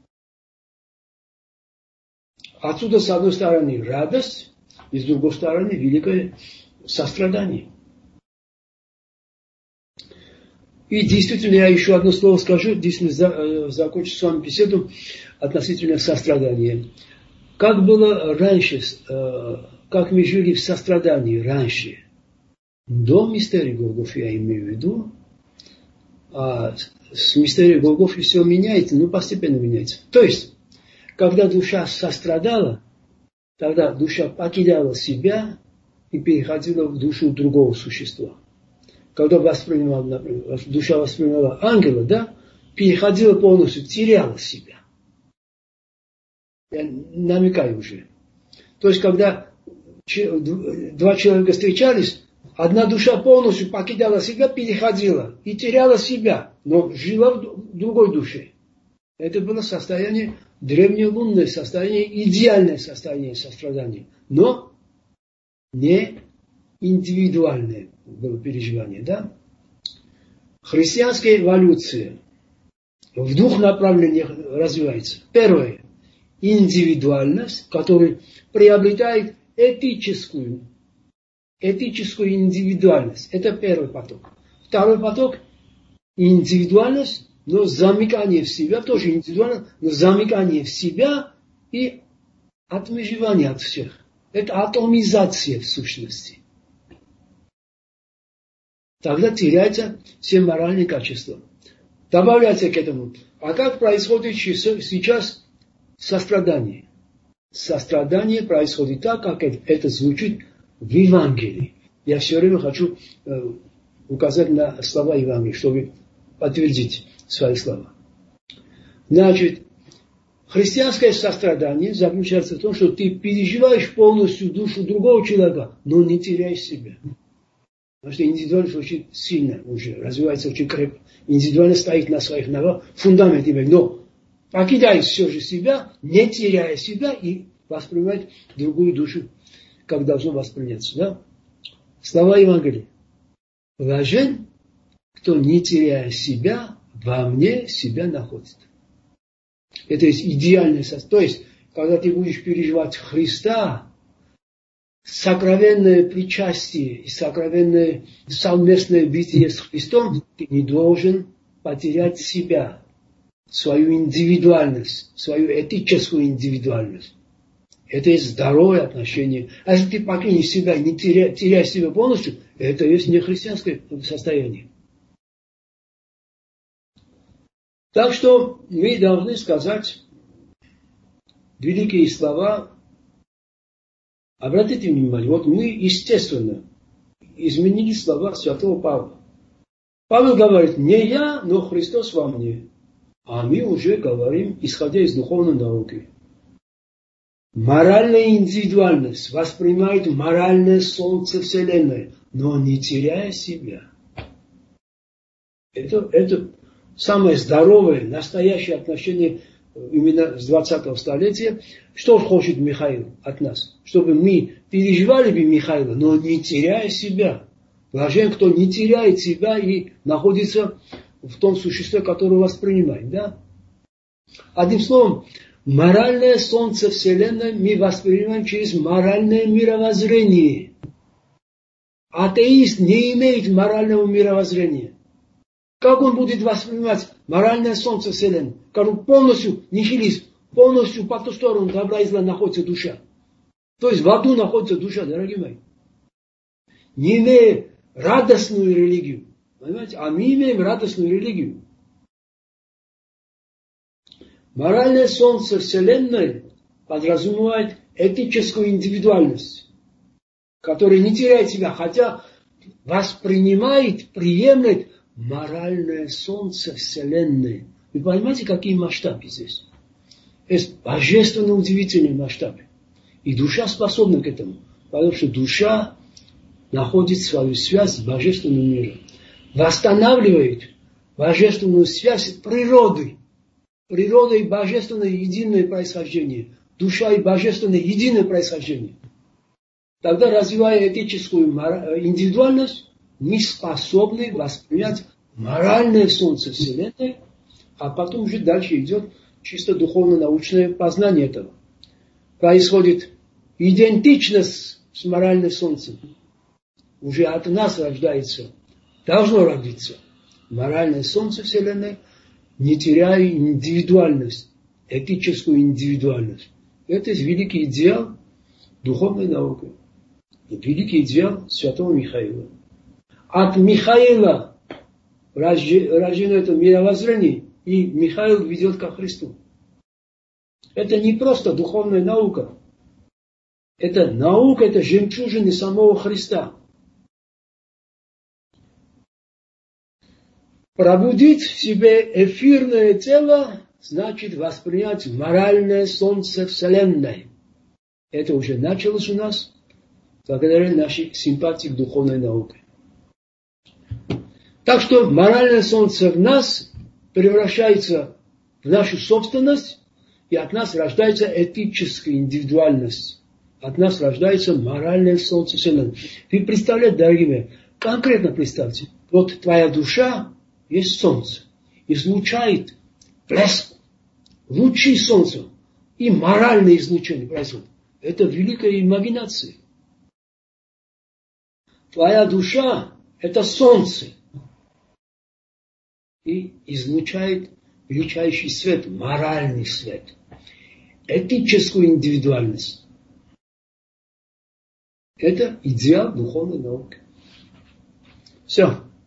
Отсюда, с одной стороны, радость, и с другой стороны, великое сострадание. И действительно, я еще одно слово скажу, действительно закончу с вами беседу относительно сострадания. Как было раньше, как мы жили в сострадании раньше, до мистерии Голгофы, я имею в виду, а с мистерией Голгофы все меняется, но постепенно меняется. То есть, когда душа сострадала, тогда душа покидала себя и переходила в душу другого существа. Когда воспринимала, например, душа воспринимала ангела, да, переходила полностью, теряла себя. Я намекаю уже. То есть, когда 2 человека встречались, одна душа полностью покидала себя, переходила и теряла себя, но жила в другой душе. Это было состояние, древнелунное состояние, идеальное состояние сострадания, но не индивидуальное было переживание, да? Христианская эволюция в 2 направлениях развивается. Первое – индивидуальность, которая приобретает этическую индивидуальность. Это первый поток. Второй поток – индивидуальность, но замыкание в себя, тоже индивидуально, но замыкание в себя и отмежевание от всех. Это атомизация в сущности. тогда теряются все моральные качества. Добавляется к этому. А как происходит сейчас сострадание? Сострадание происходит так, как это звучит в Евангелии. Я все время хочу указать на слова Евангелия, чтобы подтвердить свои слова. Значит, христианское сострадание заключается в том, что ты переживаешь полностью душу другого человека, но не теряешь себя. Потому что индивидуальность очень сильно уже развивается, очень крепко. Индивидуальность стоит на своих ногах, фундамент имеет. Но покидает все же себя, не теряя себя и воспринимать другую душу, как должно восприняться. Да? Слова Евангелия. Блажен, кто не теряя себя, во мне себя находит. Это есть идеальное состояние. То есть, когда ты будешь переживать Христа, сокровенное причастие и сокровенное совместное бытие с Христом, ты не должен потерять себя, свою индивидуальность, свою этическую индивидуальность. Это есть здоровое отношение. А если ты покинешь себя, не теряя себя полностью, это есть не христианское состояние. Так что мы должны сказать великие слова. Обратите внимание, вот мы, естественно, изменили слова святого Павла. Павел говорит, не я, но Христос во мне. А мы уже говорим, исходя из духовной науки. Моральная индивидуальность воспринимает моральное солнце Вселенной, но не теряя себя. Это самое здоровое, настоящее отношение именно с 20-го столетия. Что хочет Михаил от нас? Чтобы мы переживали бы Михаила, но не теряя себя. Блажен, кто не теряет себя и находится в том существе, которое воспринимает. Да? Одним словом, моральное солнце Вселенной мы воспринимаем через моральное мировоззрение. Атеист не имеет морального мировоззрения. Как он будет воспринимать моральное солнце Вселенной? Как он полностью нихилист, полностью по ту сторону добра и зла находится душа. То есть в аду находится душа, дорогие мои. Не имея радостную религию. Понимаете? А мы имеем радостную религию. Моральное солнце Вселенной подразумевает этическую индивидуальность, которая не теряет себя, хотя воспринимает, приемлет моральное солнце Вселенной. Вы понимаете, какие масштабы здесь? Это божественно удивительные масштабы. И душа способна к этому, потому что душа находит свою связь с божественным миром. Восстанавливает божественную связь с природой. Природа и божественное единое происхождение. Душа и божественное единое происхождение. Тогда, развивая этическую индивидуальность, мы способны воспринять моральное солнце Вселенной, а потом уже дальше идет чисто духовно-научное познание этого. Происходит идентичность с моральным солнцем. Уже от нас рождается, должно родиться моральное солнце Вселенной, не теряя индивидуальность, этическую индивидуальность. Это великий идеал духовной науки. Великий идеал святого Михаила. От Михаила рождено это мировоззрение, и Михаил ведет ко Христу. Это не просто духовная наука. Это наука, это жемчужины самого Христа. Пробудить в себе эфирное тело значит воспринять моральное солнце Вселенной. Это уже началось у нас благодаря нашей симпатии к духовной науке. Так что моральное солнце в нас превращается в нашу собственность, и от нас рождается этическая индивидуальность. От нас рождается моральное солнце Вселенной. Вы представляете, дорогие мои, конкретно представьте, вот твоя душа есть солнце, излучает блеск, лучи солнца, и моральное излучение происходит. Это великая имагинация. Твоя душа – это солнце, и излучает величайший свет, моральный свет, этическую индивидуальность. Это идеал духовной науки. Все.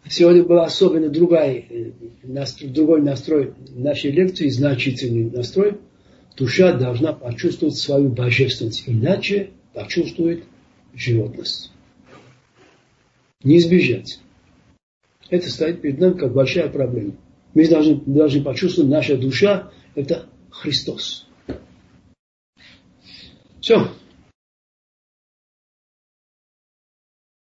Сегодня был особенно другой настрой нашей лекции, значительный настрой. Душа должна почувствовать свою божественность, иначе почувствует животность. Не избежать. Это стоит перед нами как большая проблема. Мы должны почувствовать, наша душа – это Христос. Все.